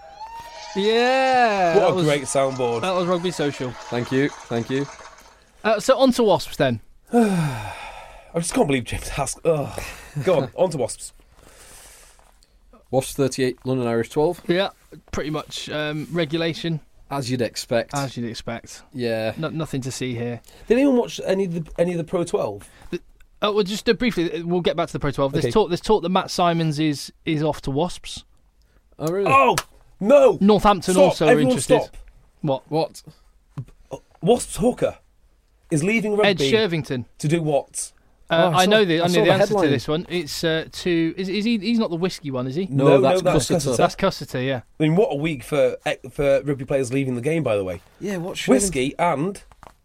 Yeah. What a great soundboard. That was Rugby Social. Thank you. So on to Wasps then. I just can't believe James Haskell. Ugh. Go on to Wasps. Wasps 38, London Irish 12. Yeah, pretty much regulation. As you'd expect. Yeah. Nothing to see here. Did anyone watch any of the Pro 12? Well, just briefly, we'll get back to the Pro 12. Okay. There's talk that Matt Simons is off to Wasps. Oh, really? Oh, no! Northampton Stop. also are Everyone interested. Stop. What? Wasps hooker is leaving rugby. Ed Shervington. To do what? I know the answer headline. to this one. It's is he? He's not the whiskey one, is he? No, that's Cussiter. That's Cussiter, yeah. I mean, what a week for rugby players leaving the game, by the way. Yeah, what's Whiskey and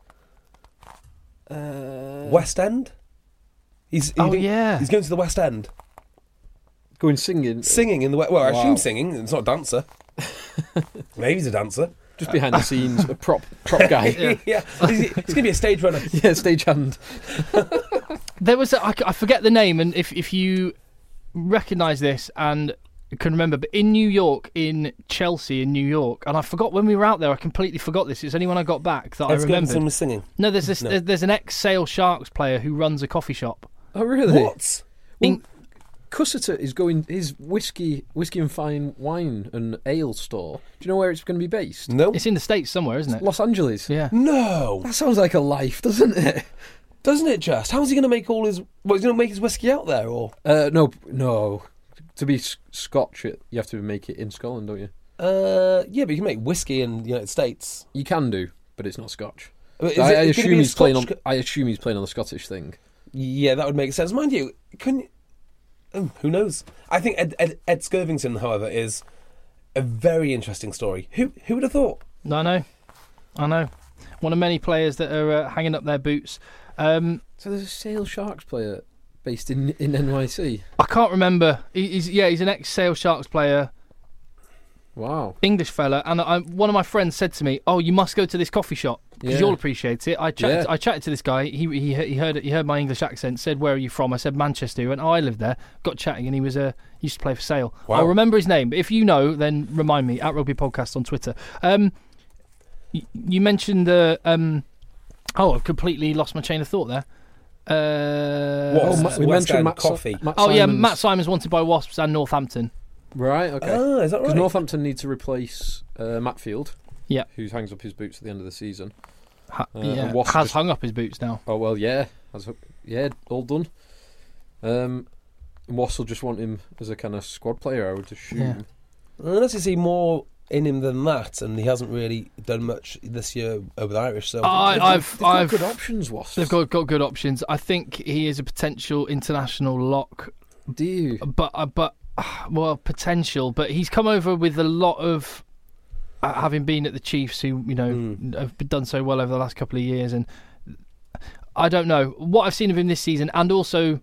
West End. He's going to the West End. Going singing. Singing in the West. Well, I assume singing. It's not a dancer. Maybe he's a dancer. Just behind the scenes, a prop guy. Yeah. He's going to be a stage runner. Yeah, stagehand. There was I forget the name, and if you recognise this and can remember, but in New York, in Chelsea, in New York, and I forgot when we were out there. I completely forgot this. It's only when I got back that I remembered. Was singing. No, there's an ex-Sale Sharks player who runs a coffee shop. Oh, really? What? Well, Cussiter is going his whiskey and fine wine and ale store. Do you know where it's going to be based? No. It's in the States somewhere, isn't it? Los Angeles. Yeah. No. That sounds like a life, doesn't it? Doesn't it just? How's he going to make all his... Well, he's going to make his whiskey out there, or...? No. To be Scotch, you have to make it in Scotland, don't you? Yeah, but you can make whiskey in the United States. You can do, but it's not Scotch. I assume he's playing on the Scottish thing. Yeah, that would make sense. Mind you, who knows? I think Ed Skirvington, however, is a very interesting story. Who would have thought? I know. One of many players that are hanging up their boots. So there's a Sale Sharks player based in NYC. I can't remember. He's an ex-Sale Sharks player. Wow. English fella, and one of my friends said to me, "Oh, you must go to this coffee shop because you'll appreciate it." I chatted to this guy. He heard my English accent. Said, "Where are you from?" I said, "Manchester." He went, "Oh, I live there." Got chatting, and he used to play for Sale. Wow. I'll remember his name, but if you know, then remind me at Rugby Podcast on Twitter. You mentioned I've completely lost my chain of thought there. We mentioned Matt Coffee. Matt Simons wanted by Wasps and Northampton. Right, okay. Is that right? Because Northampton need to replace Matt Field, yeah, who hangs up his boots at the end of the season. Has hung up his boots now. Oh well, yeah, all done. And Wasps will just want him as a kind of squad player, I would assume. Yeah. Unless you see more in him than that, and he hasn't really done much this year with Irish. So I've got good options, Wasps. They've got good options. I think he is a potential international lock. Do you? But potential. But he's come over with a lot of having been at the Chiefs, who have done so well over the last couple of years, and I don't know what I've seen of him this season, and also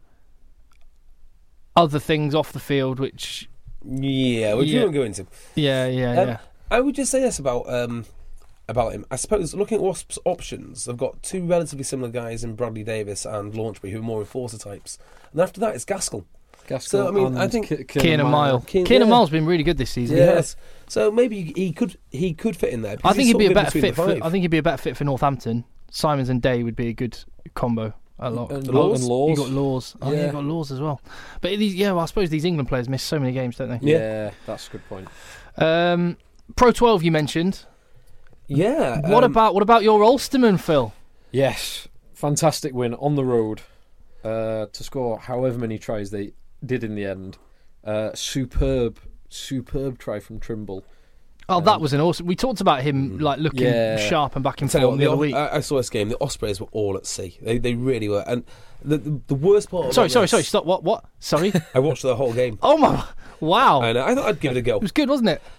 other things off the field, which you won't go into. Yeah. I would just say this about him. I suppose looking at Wasps' options, they've got two relatively similar guys in Bradley Davis and Launchbury, who are more enforcer types, and after that it's Gaskell. So I mean, I think Kieran Mile. Kieran Mile's been really good this season. Yes, so maybe he could fit in there. I think he'd be a better fit. I think he'd be a better fit for Northampton. Simons and Day would be a good combo. A lot. And Laws. You got Laws. Oh, yeah, you got Laws as well. But I suppose these England players miss so many games, don't they? Yeah, that's a good point. Pro 12 you mentioned. Yeah. What about your Ulsterman, Phil? Yes, fantastic win on the road to score however many tries they did in the end. Superb try from Trimble. Oh, that was an awesome. We talked about him looking sharp and back and forth the other week. I saw this game. The Ospreys were all at sea. They really were. And the worst part. Sorry. Stop. What? Sorry. I watched the whole game. Oh my! Wow. I know. I thought I'd give it a go. It was good, wasn't it?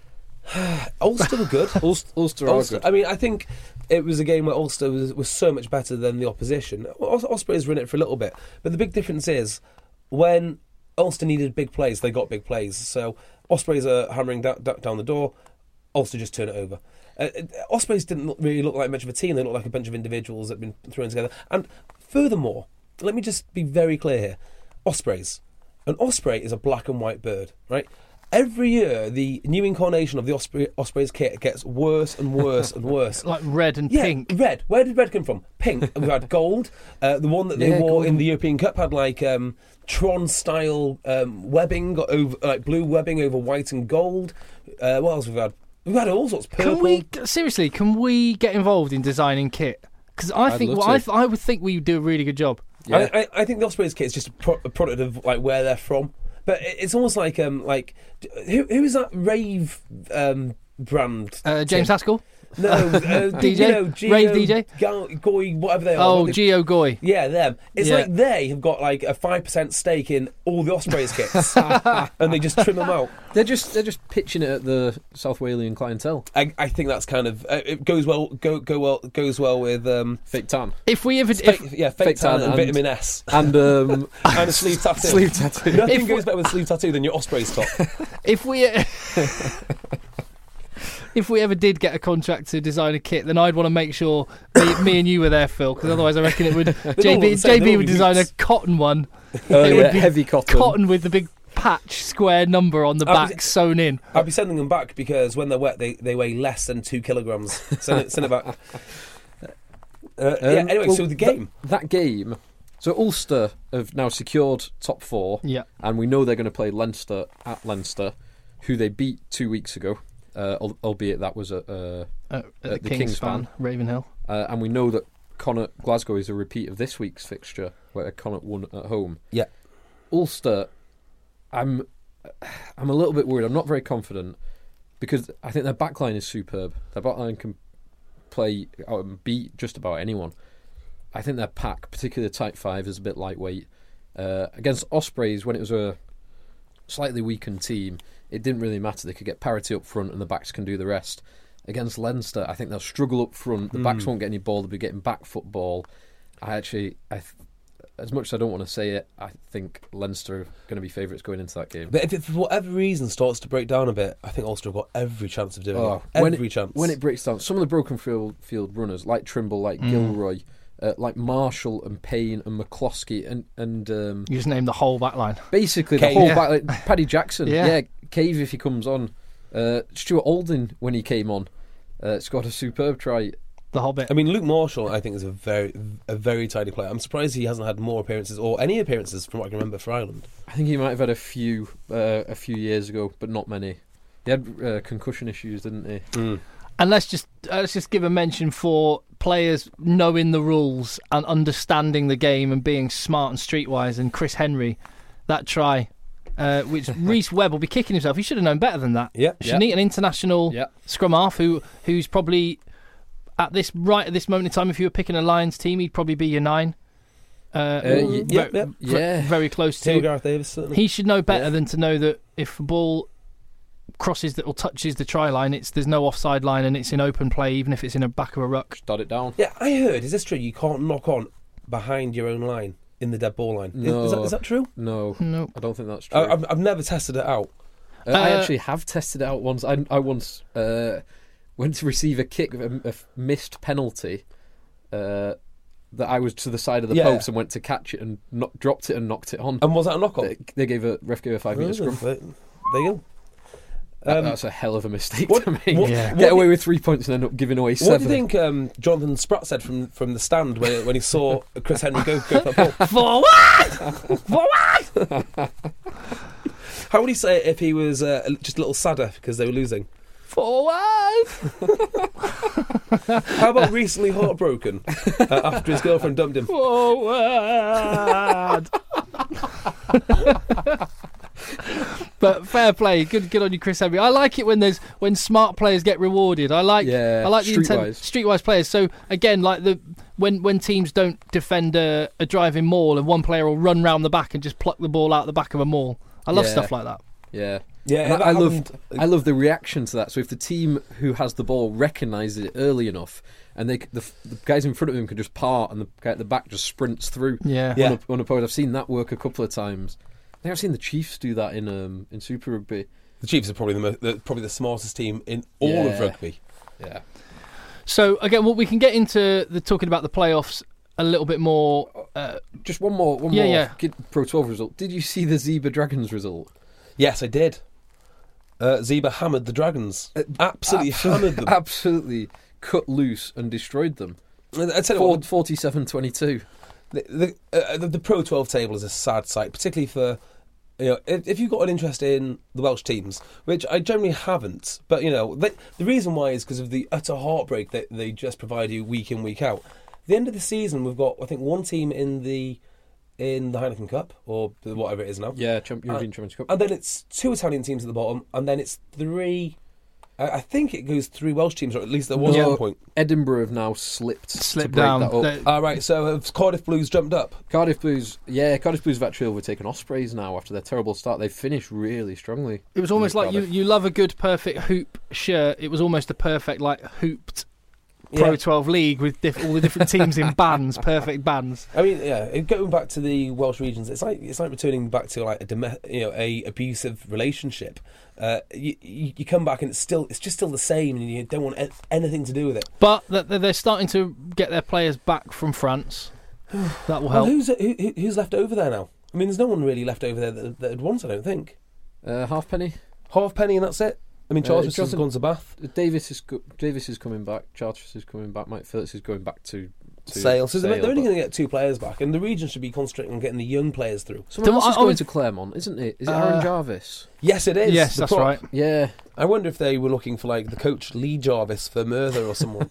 Ulster were good. Ulster are good. I mean, I think it was a game where Ulster was so much better than the opposition. Ospreys were in it for a little bit, but the big difference is when Ulster needed big plays, they got big plays. So Ospreys are hammering down the door. Ulster just turn it over. Ospreys didn't really look like much of a team. They looked like a bunch of individuals that had been thrown together. And furthermore, let me just be very clear here. Ospreys. An osprey is a black and white bird, right? Every year, the new incarnation of the Ospreys kit gets worse and worse and worse. Like red and pink. Red. Where did red come from? Pink. We've had gold. The one that they wore in the European Cup had like Tron-style webbing, over like blue webbing over white and gold. What else we've had? We've had all sorts. Purple. Can we get involved in designing kit? Because I would think we do a really good job. Yeah. I think the Ospreys kit is just a product of like where they're from. But it's almost like who is that rave brand? James Haskell. No, DJ, Rave DJ, Goy, whatever they are. Oh, Geo Goy. Yeah, them. It's like they have got like a 5% stake in all the Ospreys kits, and they just trim them out. They're just pitching it at the South Walian clientele. I think that's kind of it goes well. Goes well with fake tan. If we ever, fake tan and vitamin S and a sleeve tattoo. Sleeve tattoo. Nothing goes better with a sleeve tattoo than your Ospreys top. If we ever did get a contract to design a kit, then I'd want to make sure me and you were there, Phil, because otherwise I reckon it would. JB would design a cotton one. It would be heavy cotton with the big patch square number on the back sewn in. I'd be sending them back because when they're wet, they weigh less than 2 kilograms. Send it back. Anyway, so the game. That game. So Ulster have now secured top 4. Yeah. And we know they're going to play Leinster at Leinster, who they beat 2 weeks ago. Albeit that was at the Kingspan, Ravenhill. And we know that Glasgow is a repeat of this week's fixture, where Connacht won at home. Yeah. Ulster, I'm a little bit worried. I'm not very confident because I think their backline is superb. Their backline can play out and beat just about anyone. I think their pack, particularly the tight 5, is a bit lightweight. Against Ospreys, when it was a slightly weakened team, it didn't really matter. They could get parity up front and the backs can do the rest. Against Leinster, I think they'll struggle up front. The backs won't get any ball. They'll be getting back football. As much as I don't want to say it, I think Leinster are going to be favourites going into that game. But if it, for whatever reason, starts to break down a bit, I think Ulster have got every chance of doing it. Every chance. When it breaks down, some of the broken field runners, like Trimble, like Gilroy, like Marshall and Payne and McCloskey and you just named the whole back line. Basically, the whole back line. Paddy Jackson, Cave if he comes on. Stuart Alden, when he came on, scored a superb try. The Hobbit. I mean, Luke Marshall, I think, is a very tidy player. I'm surprised he hasn't had more appearances or any appearances from what I can remember for Ireland. I think he might have had a few years ago, but not many. He had concussion issues, didn't he? And let's just give a mention for players knowing the rules and understanding the game and being smart and streetwise. And Chris Henry, that try, which Reece Webb will be kicking himself. He should have known better than that. Shouldn't an international scrum half who's probably at this moment in time, if you were picking a Lions team, he'd probably be your 9. Very close to Gareth Davis. Certainly. He should know better than to know that if a ball crosses that or touches the try line, there's no offside line and it's in open play, even if it's in the back of a ruck. Just dot it down. Yeah, I heard. Is this true? You can't knock on behind your own line in the dead ball line. No. Is that true? No, I don't think that's true. I've never tested it out. I actually have tested it out once. I once went to receive a kick, a missed penalty. That I was to the side of the post and went to catch it and dropped it and knocked it on. And was that a knock on? Ref gave a 5-metre scrum. There you go. That's a hell of a mistake to make. Get away with 3 points and end up giving away 7. What do you think Jonathan Spratt said from the stand when he saw Chris Henry go for that ball? Forward! How would he say it if he was just a little sadder because they were losing? Forward! How about recently heartbroken after his girlfriend dumped him? Forward! But fair play, good on you, Chris Henry. I like it when smart players get rewarded. I like the streetwise players. So again, like when teams don't defend a driving maul and one player will run round the back and just pluck the ball out the back of a maul. I love stuff like that. Yeah. I love the reaction to that. So if the team who has the ball recognises it early enough, and the guys in front of him can just part, and the guy at the back just sprints through. Unopposed. I've seen that work a couple of times. I think I've seen the Chiefs do that in Super Rugby. The Chiefs are probably the smartest team in all of rugby. Yeah. So again, we can get into talking about the playoffs a little bit more. Just one more Pro 12 result. Did you see the Zebra Dragons result? Yes, I did. Zebra hammered the Dragons. Absolutely hammered them. Absolutely cut loose and destroyed them. I'd say 47-22. The Pro 12 table is a sad sight, particularly for, if you've got an interest in the Welsh teams, which I generally haven't. But the reason why is because of the utter heartbreak that they just provide you week in, week out. At the end of the season, we've got, I think, one team in the Heineken Cup, or whatever it is now. Yeah, European Championship Cup. And then it's 2 Italian teams at the bottom, and then it's 3... I think it goes 3 Welsh teams, or at least there was at one point. Edinburgh have now slipped down. That up. Right, so have Cardiff Blues jumped up? Cardiff Blues have actually overtaken Ospreys now after their terrible start. They've finished really strongly. It was almost like you love a good, perfect hoop shirt. It was almost a perfect, hooped Pro 12 league with all the different teams in bands, perfect bands. I mean, going back to the Welsh regions, it's like returning back to a abusive relationship. You come back and it's just still the same, and you don't want anything to do with it. But they're starting to get their players back from France. That will help. Who's left over there now? I mean, there's no one really left over there that wants, I don't think. Halfpenny, and that's it. I mean, Charles has gone to Bath. Davis is coming back. Chartres is coming back. Mike Phillips is going back to Sale. So they're only going to get 2 players back, and the region should be concentrating on getting the young players through. Someone else is going to Claremont, isn't it? Is it Aaron Jarvis? Yes, it is. Yes, that's right. Yeah. I wonder if they were looking for the coach Lee Jarvis for Merthyr or someone.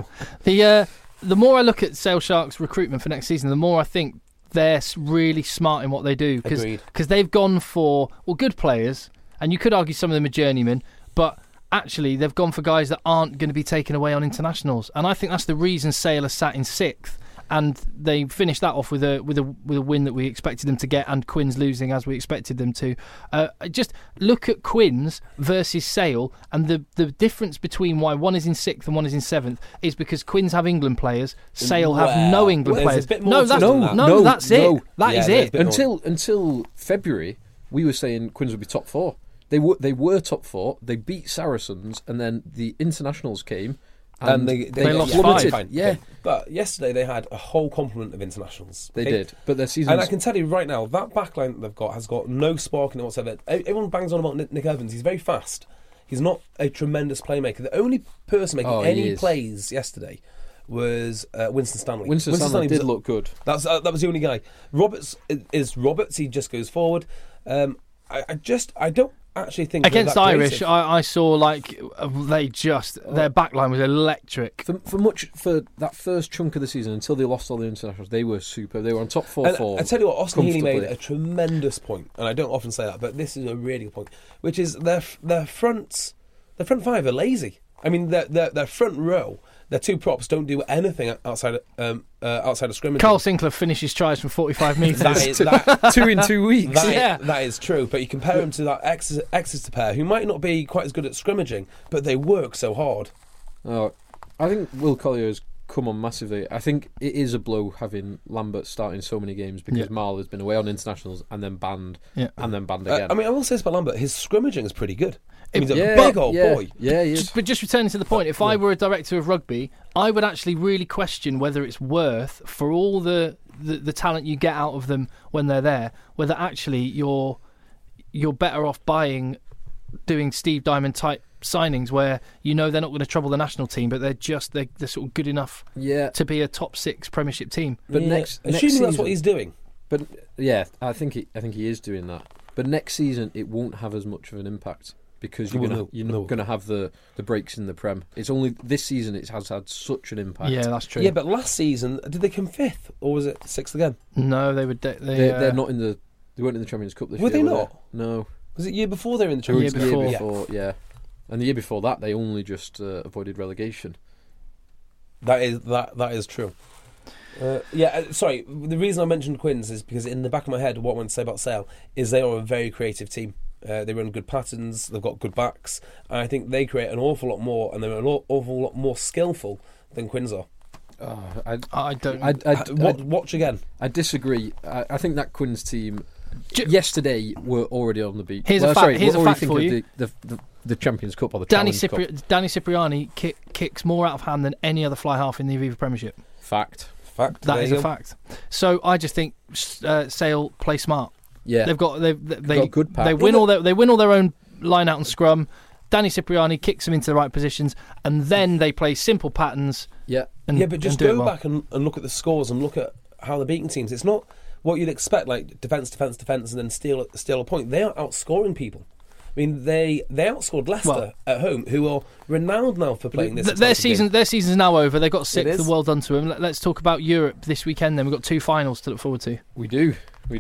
The more I look at Sale Sharks' recruitment for next season, the more I think they're really smart in what they do, because they've gone for good players, and you could argue some of them are journeymen, but actually they've gone for guys that aren't going to be taken away on internationals, and I think that's the reason Sale are sat in 6th, and they finished that off with a win that we expected them to get, and Quins losing as we expected them to. Just look at Quins versus Sale, and the difference between why one is in 6th and one is in 7th is because Quins have England players, Sale have no England players. That's it. That is it. Until February, we were saying Quins would be top 4. They were top 4. They beat Saracens, and then the internationals came, and they lost 5. Yeah, but yesterday they had a whole complement of internationals. They did, but their season. And I can tell you right now, that backline that they've got has got no spark in it whatsoever. Everyone bangs on about Nick Evans. He's very fast. He's not a tremendous playmaker. The only person making any plays yesterday was Winston Stanley. Winston Stanley did look good. That was the only guy. Roberts is Roberts. He just goes forward. I don't actually think against Irish, I saw their backline was electric. For that first chunk of the season until they lost all the internationals, they were super. They were on top 4. I tell you what, Austin Healey made a tremendous point, and I don't often say that, but this is a really good point, which is their front 5 are lazy. I mean, their front row. Their 2 props don't do anything outside of scrimmage. Carl Sinclair finishes tries from 45 metres. 2 in 2 weeks. That is true, but you compare him to that Exeter pair, who might not be quite as good at scrimmaging, but they work so hard. I think Will Collier has come on massively. I think it is a blow having Lambert starting so many games, because Marl has been away on internationals and then banned and then banned again. I mean, I will say this about Lambert, his scrimmaging is pretty good. He's a big old boy. Yeah, he is. But just returning to the point, if I were a director of rugby, I would actually really question whether it's worth, for all the talent you get out of them when they're there, whether actually you're better off doing Steve Diamond type signings where they're not going to trouble the national team, but they're sort of good enough to be a top 6 Premiership team. But next assuming season, that's what he's doing. But I think he is doing that. But next season it won't have as much of an impact, because you're not going to have the breaks in the Prem. It's only this season it has had such an impact. Yeah, that's true. Yeah, but last season, did they come 5th, or was it 6th again? No, they were. They're not in the. They weren't in the Champions Cup this year. Were they not? No. Was it year before they were in the Champions Cup? Year before, yeah. And the year before that, they only just avoided relegation. That is true. Sorry. The reason I mentioned Quins is because in the back of my head, what I want to say about Sale is they are a very creative team. They run good patterns. They've got good backs. And I think they create an awful lot more, and they're an awful lot more skillful than Quins are. I don't. Watch again. I disagree. I think that Quins team yesterday were already on the beach. Here's a fact for you. The Champions Cup or the Danny Challenge Cup. Danny Cipriani kicks more out of hand than any other fly half in the Aviva Premiership. Fact. That is a fact. So I just think Sale play smart. Yeah, they've got a good pack. They win all their own line out and scrum. Danny Cipriani kicks them into the right positions, and then they play simple patterns. Yeah, but just go back and look at the scores and look at how they're beating teams. It's not what you'd expect, like defence, and then steal a point. They are outscoring people. I mean, they outscored Leicester at home, who are renowned now for playing this. Their season's now over. They got sixth, and well done to them. Let's talk about Europe this weekend. Then we've got 2 finals to look forward to. We do.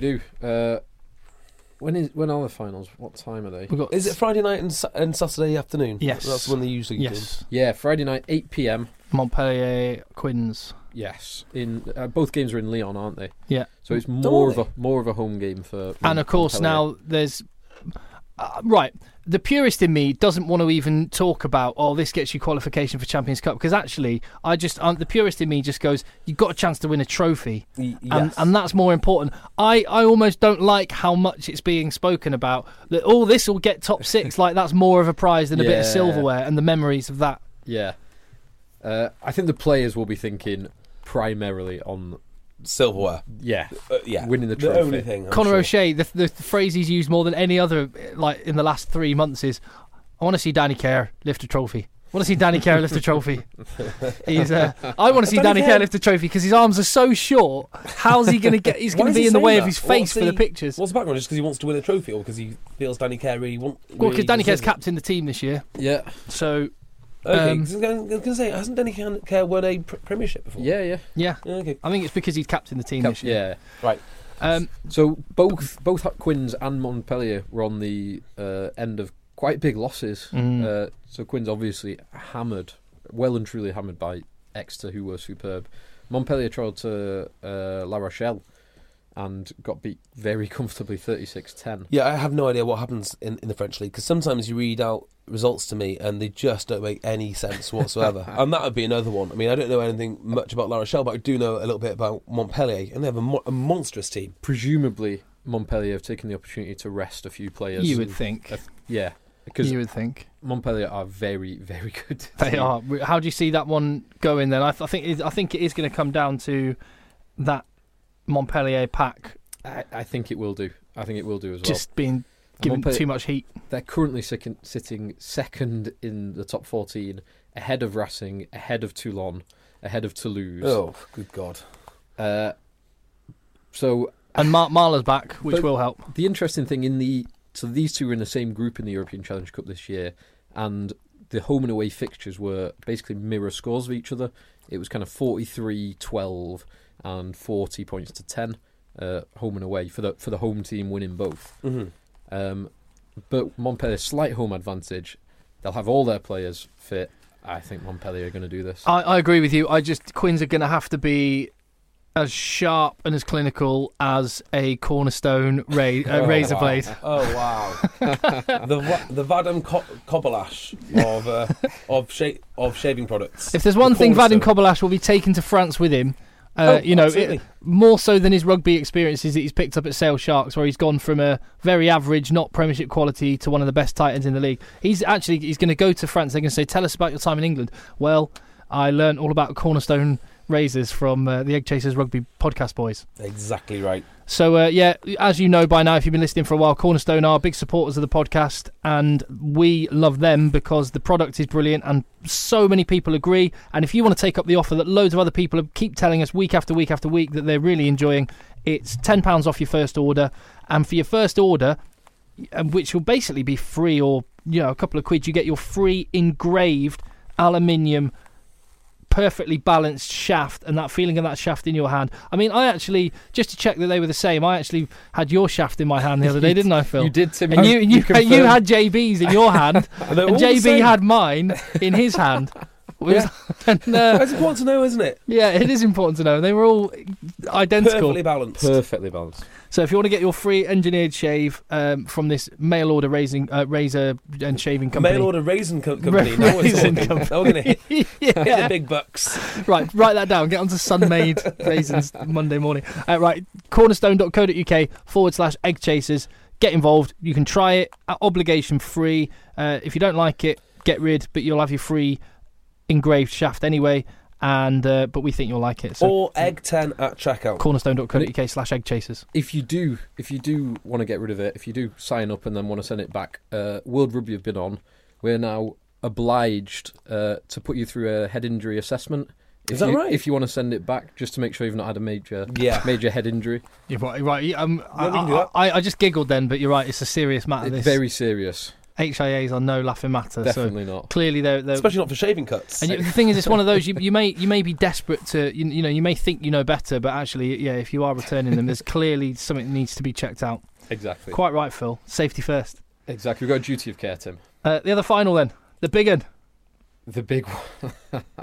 When are the finals? What time are they? Is it Friday night and Saturday afternoon? Yes, that's when they usually do. Yeah, Friday night, 8 p.m. Montpellier Quins. Yes, in both games are in Lyon, aren't they? Yeah. So it's more of a home game for. And of course now there's. Right, the purist in me doesn't want to even talk about this gets you qualification for Champions Cup, because actually the purist in me just goes, you've got a chance to win a trophy, and that's more important. I almost don't like how much it's being spoken about that this will get top 6, like that's more of a prize than a bit of silverware and the memories of that. Yeah, I think the players will be thinking primarily on silverware. Winning the trophy. The only thing. Conor O'Shea, the phrase he's used more than any other, like in the last 3 months, is, "I want to see Danny Kerr lift a trophy. I want to see Danny Kerr lift a trophy." I want to see Danny Kerr lift a trophy because his arms are so short. How's he going to get? He's going to be in the way of his face for the pictures. What's the background? Just because he wants to win a trophy, or because he feels Danny Kerr really wants? Well, because Danny Kerr's captained the team this year. Yeah. So. Okay, I was going to say, hasn't Danny Kerr won a Premiership before? Yeah. Okay. I think it's because he's captained the team this year. Yeah, right. So both Quins and Montpellier were on the end of quite big losses. So Quins obviously well and truly hammered by Exeter, who were superb. Montpellier travelled to La Rochelle and got beat very comfortably, 36-10. Yeah, I have no idea what happens in the French league, because sometimes you read out results to me and they just don't make any sense whatsoever. And that would be another one. I mean, I don't know anything much about La Rochelle, but I do know a little bit about Montpellier, and they have a monstrous team. Presumably, Montpellier have taken the opportunity to rest a few players. You would think. Because you would think Montpellier are very, very good. They are. How do you see that one going then? I think it is going to come down that Montpellier pack. I think it will do. I think it will do as well. Just being given too much heat. They're currently sitting second in the top 14, ahead of Racing, ahead of Toulon, ahead of Toulouse. Oh, good God. And Marla's back, which will help. The interesting thing so these two were in the same group in the European Challenge Cup this year, and the home and away fixtures were basically mirror scores of each other. It was kind of 43-12 and 40 points to 10 home and away for the home team winning both. Mm-hmm. But Montpellier, slight home advantage. They'll have all their players fit. I think Montpellier are going to do this. I agree with you. Quins are going to have to be as sharp and as clinical as a Cornerstone razor blade. Oh wow! the Vadim Kobolash of shaving products. If there's one thing Vadim Kobolash will be taken to France with him, more so than his rugby experiences that he's picked up at Sale Sharks, where he's gone from a very average, not Premiership quality, to one of the best tight ends in the league. He's going to go to France. They're going to say, "Tell us about your time in England." Well, I learned all about Cornerstone razors from the Egg Chasers Rugby podcast boys. Exactly right. So, as you know by now, if you've been listening for a while, Cornerstone are big supporters of the podcast, and we love them because the product is brilliant and so many people agree. And if you want to take up the offer that loads of other people keep telling us week after week after week that they're really enjoying, it's £10 off your first order. And for your first order, which will basically be free or a couple of quid, you get your free engraved aluminium perfectly balanced shaft, and that feeling of that shaft in your hand. I mean, I actually, just to check that they were the same, I actually had your shaft in my hand the other day, didn't I, Phil? You did, Tim. And you had JB's in your hand, and JB had mine in his hand. And, It's important to know, isn't it? yeah, it is important to know. They were all identical. Perfectly balanced. So if you want to get your free engineered shave from this mail order razor and shaving company, Mail order raisin company. Now we're Raisin talking. company. Now we're going to hit Yeah. the big bucks. Right, write that down. Get onto Sun-Made Raisins Monday morning. Right, cornerstone.co.uk/egg chasers. Get involved. You can try it at obligation free. If you don't like it, get rid, but you'll have your free engraved shaft anyway. And but we think you'll like it. So Or egg 10 at checkout. cornerstone.co.uk/egg chasers. If you do want to get rid of it, if you do sign up and then want to send it back, World Rugby have been on. We're now obliged to put you through a head injury assessment. Is that right? If you want to send it back, just to make sure you've not had a major head injury. You're right. we can do that. I just giggled then, but you're right. It's a serious matter. It's very serious. HIAs are no laughing matter. Definitely so not. Clearly, they're Especially not for shaving cuts. And the thing is, it's one of those you may be desperate to you may think you know better, but actually, yeah, if you are returning them, there's clearly something that needs to be checked out. Exactly. Quite right, Phil. Safety first. Exactly. We've got a duty of care, Tim. The other final then, the big one. The big one.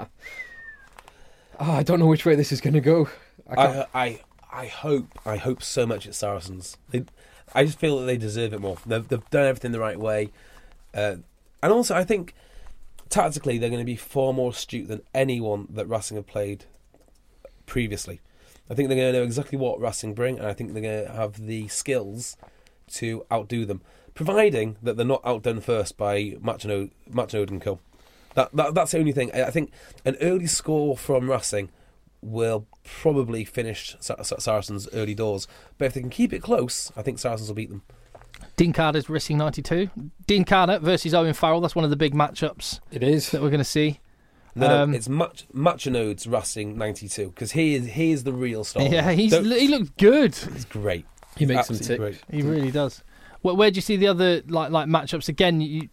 I don't know which way this is going to go. I hope so much it's Saracens. I just feel that they deserve it more. They've done everything the right way, and also I think tactically they're going to be far more astute than anyone that Racing have played previously. I think they're going to know exactly what Racing bring, and I think they're going to have the skills to outdo them, providing that they're not outdone first by Machinode and Co. That's the only thing. I think an early score from Racing will probably finish Saracens' early doors. But if they can keep it close, I think Saracens will beat them. Dean Carter's Racing 92. Dean Carter versus Owen Farrell. That's one of the big matchups. It is. That we're going to see. No, it's Machinode's Racing 92 because he is the real star. Yeah, he looks good. He's great. He makes them tick. Great. He really does. Where do you see the other like matchups again?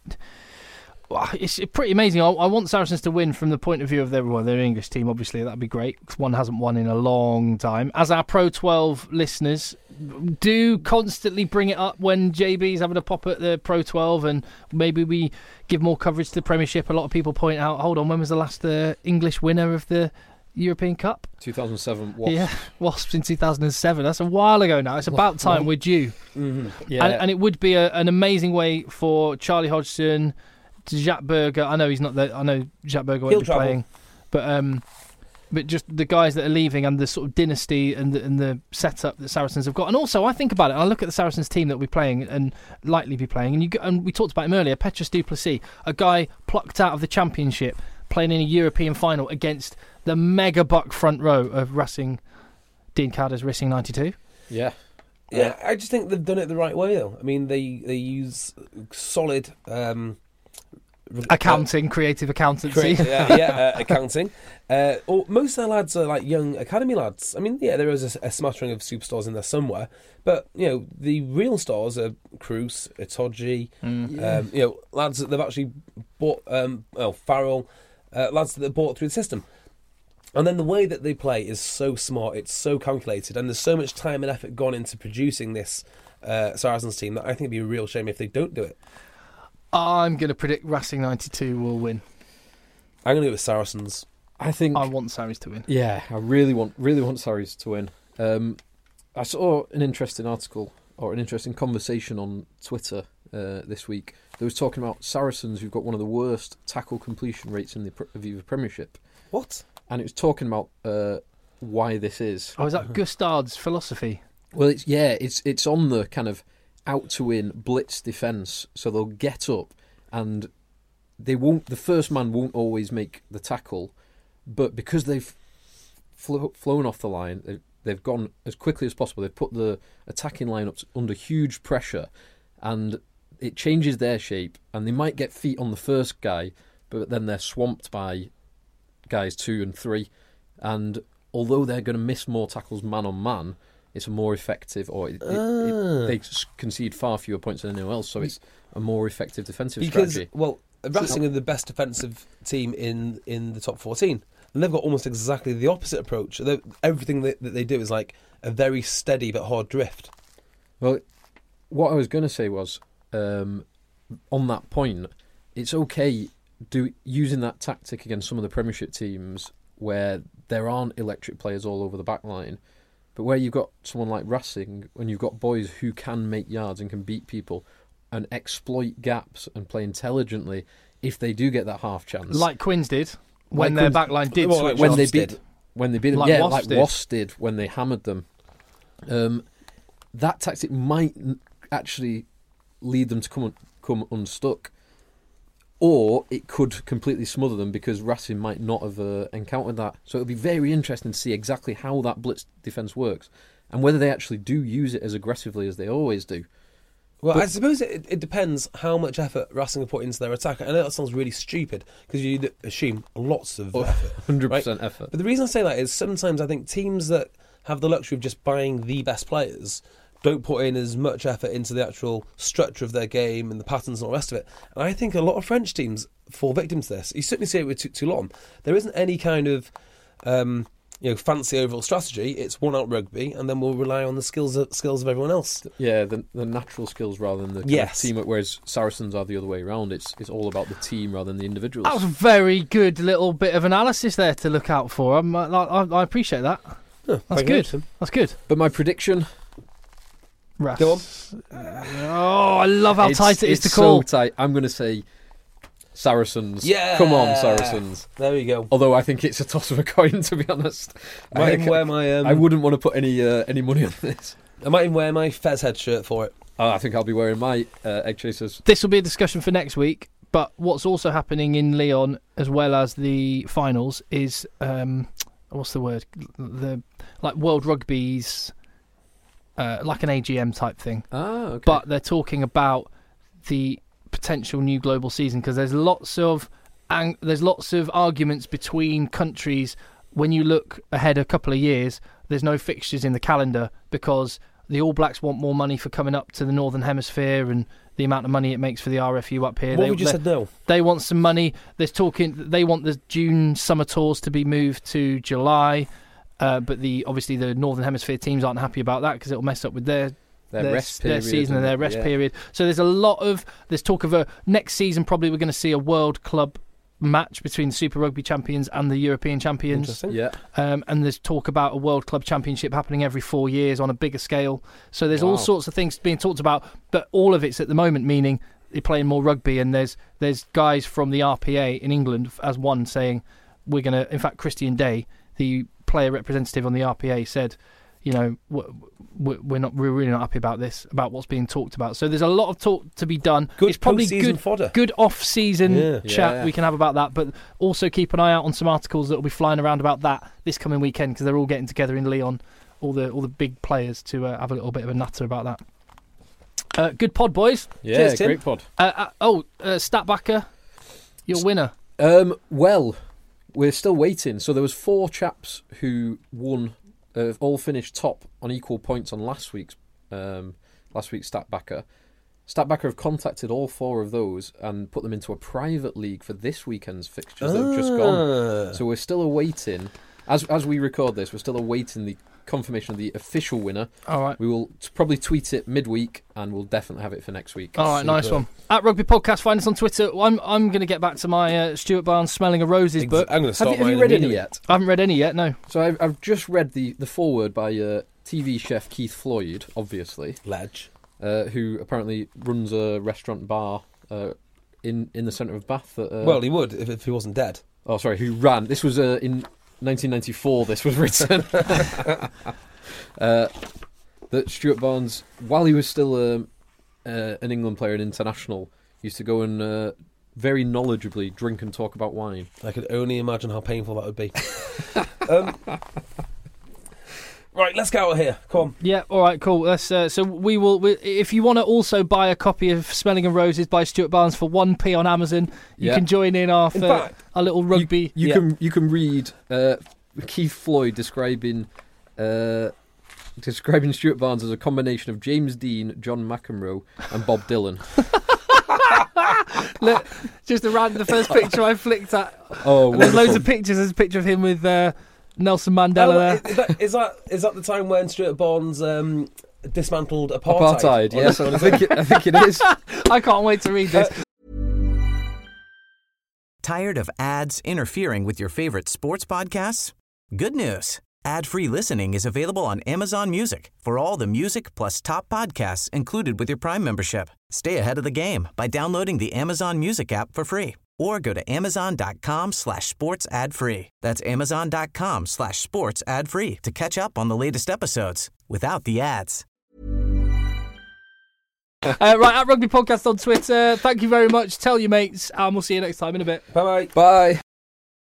It's pretty amazing. I want Saracens to win from the point of view of their English team. Obviously, that'd be great because one hasn't won in a long time. As our Pro 12 listeners do constantly bring it up when JB's having a pop at the Pro 12, and maybe we give more coverage to the Premiership. A lot of people point out, hold on, when was the last English winner of the European Cup? 2007. Wasps. Yeah, Wasps in 2007. That's a while ago now. It's about time we're due. Mm-hmm. Yeah, and it would be an amazing way for Charlie Hodgson, Jack Berger. I know he's not there. I know Jack Berger won't be playing, but just the guys that are leaving and the sort of dynasty and the setup that Saracens have got. And also, I think about it. I look at the Saracens team that will be playing and likely be playing, and we talked about him earlier. Petrus Duplessis, a guy plucked out of the Championship, playing in a European final against the mega buck front row of Racing. Dean Carter's Racing 92. Yeah. Yeah, I just think they've done it the right way, though. I mean, they use solid accounting, creative accountancy. Accounting. Most of their lads are like young academy lads. I mean, yeah, there is a smattering of superstars in there somewhere, but the real stars are Cruz, Itoji, lads that they've actually bought. Farrell, lads that they've bought through the system. And then the way that they play is so smart, it's so calculated, and there's so much time and effort gone into producing this Saracens team that I think it'd be a real shame if they don't do it. I'm going to predict Racing 92 will win. I'm going to go with Saracens. I want Sarries to win. Yeah, I really want Sarries to win. I saw an interesting article or an interesting conversation on Twitter this week. They was talking about Saracens, who've got one of the worst tackle completion rates in the Aviva Premiership. What? And it was talking about why this is. Oh, is that Gustard's philosophy? Well, it's on the kind of out to win blitz defence, so they'll get up and they won't. The first man won't always make the tackle, but because they've flown off the line, they've gone as quickly as possible. They've put the attacking line up under huge pressure, and it changes their shape. And they might get feet on the first guy, but then they're swamped by guys 2 and 3. And although they're going to miss more tackles man on man, it's a more effective, they concede far fewer points than anyone else, so it's a more effective defensive strategy. Well, Racing are the best defensive team in the top 14, and they've got almost exactly the opposite approach. Everything that they do is like a very steady but hard drift. Well, what I was going to say was, on that point, it's okay using that tactic against some of the Premiership teams where there aren't electric players all over the back line, but where you've got someone like Racing, when you've got boys who can make yards and can beat people and exploit gaps and play intelligently if they do get that half chance. Like Quins did when their back line did switch when off. they beat them. Like Wasps like Wasps did when they hammered them. That tactic might actually lead them to come unstuck, or it could completely smother them because Racing might not have encountered that. So it'll be very interesting to see exactly how that blitz defence works and whether they actually do use it as aggressively as they always do. Well, I suppose it depends how much effort Racing have put into their attack. I know that sounds really stupid because you assume lots of effort. 100% right? effort. But the reason I say that is sometimes I think teams that have the luxury of just buying the best players don't put in as much effort into the actual structure of their game and the patterns and all the rest of it. And I think a lot of French teams fall victim to this. You certainly see it with Toulon. There isn't any kind of fancy overall strategy. It's one-out rugby, and then we'll rely on the skills of everyone else. Yeah, the natural skills rather than the kind of teamwork, whereas Saracens are the other way around. It's all about the team rather than the individuals. That was a very good little bit of analysis there to look out for. I appreciate that. That's good. That's good. But my prediction... Russ. Go on. Oh, I love how tight it is to call. It's so tight. I'm going to say Saracens. Yeah. Come on, Saracens. There we go. Although I think it's a toss of a coin, to be honest. I might even wear my... I wouldn't want to put any money on this. I might even wear my Fez head shirt for it. I think I'll be wearing my Egg Chasers. This will be a discussion for next week, but what's also happening in Lyon, as well as the finals, is... what's the word? World Rugby's... like an AGM type thing. Okay. But they're talking about the potential new global season because there's lots of arguments between countries. When you look ahead a couple of years, there's no fixtures in the calendar because the All Blacks want more money for coming up to the Northern Hemisphere and the amount of money it makes for the RFU up here. What we just said no. They want some money. There's talking. They want the June summer tours to be moved to July. But obviously the Northern Hemisphere teams aren't happy about that because it'll mess up with their rest period, season and their rest period. So there's talk of next season probably we're going to see a World Club match between the Super Rugby champions and the European champions. Yeah. And there's talk about a World Club Championship happening every 4 years on a bigger scale. So there's all sorts of things being talked about, but all of it's at the moment meaning they're playing more rugby, and there's guys from the RPA in England as one saying we're going to. In fact, Christian Day, the player representative on the RPA, said, we're really not happy about this, about what's being talked about. So there's a lot of talk to be done. Good, it's probably fodder. Good off-season chat we can have about that, but also keep an eye out on some articles that will be flying around about that this coming weekend because they're all getting together in Lyon, all the big players, to have a little bit of a natter about that. Good pod, boys. Yeah, cheers, Tim. great pod. Statbacker, your winner. Well, we're still waiting. So there was 4 chaps who won, all finished top on equal points on last week's Statbacker. Statbacker have contacted all 4 of those and put them into a private league for this weekend's fixtures that have just gone. So we're still awaiting, as we record this, we're still awaiting the confirmation of the official winner. All right. We will probably tweet it midweek and we'll definitely have it for next week. All right, nice one. At Rugby Podcast, find us on Twitter. I'm going to get back to my Stuart Barnes Smelling of Roses book. I'm going to start. Have you read any yet? I haven't read any yet, no. So I've just read the foreword by TV chef Keith Floyd, obviously. Ledge. Who apparently runs a restaurant bar in the centre of Bath. Well, he would if he wasn't dead. Oh, sorry, who ran. This was in 1994 this was written. That Stuart Barnes, while he was still an England player and international, used to go and very knowledgeably drink and talk about wine. I could only imagine how painful that would be. Right, let's get out of here. Come on. Yeah, all right, cool. Let's, so we will. If you want to also buy a copy of Smelling of Roses by Stuart Barnes for 1p on Amazon, you can join in our little rugby. You can read Keith Floyd describing Stuart Barnes as a combination of James Dean, John McEnroe, and Bob Dylan. Look, just the first picture I flicked at. Oh, there's loads of pictures. There's a picture of him with Nelson Mandela there. Is that the time when Stuart Barnes dismantled apartheid? Yes, I think it is. I can't wait to read this. Tired of ads interfering with your favorite sports podcasts? Good news. Ad-free listening is available on Amazon Music for all the music plus top podcasts included with your Prime membership. Stay ahead of the game by downloading the Amazon Music app for free or go to amazon.com/sports ad free. That's amazon.com/sports ad free to catch up on the latest episodes without the ads. Right, at Rugby Podcast on Twitter. Thank you very much. Tell your mates, and we'll see you next time in a bit. Bye-bye. Bye.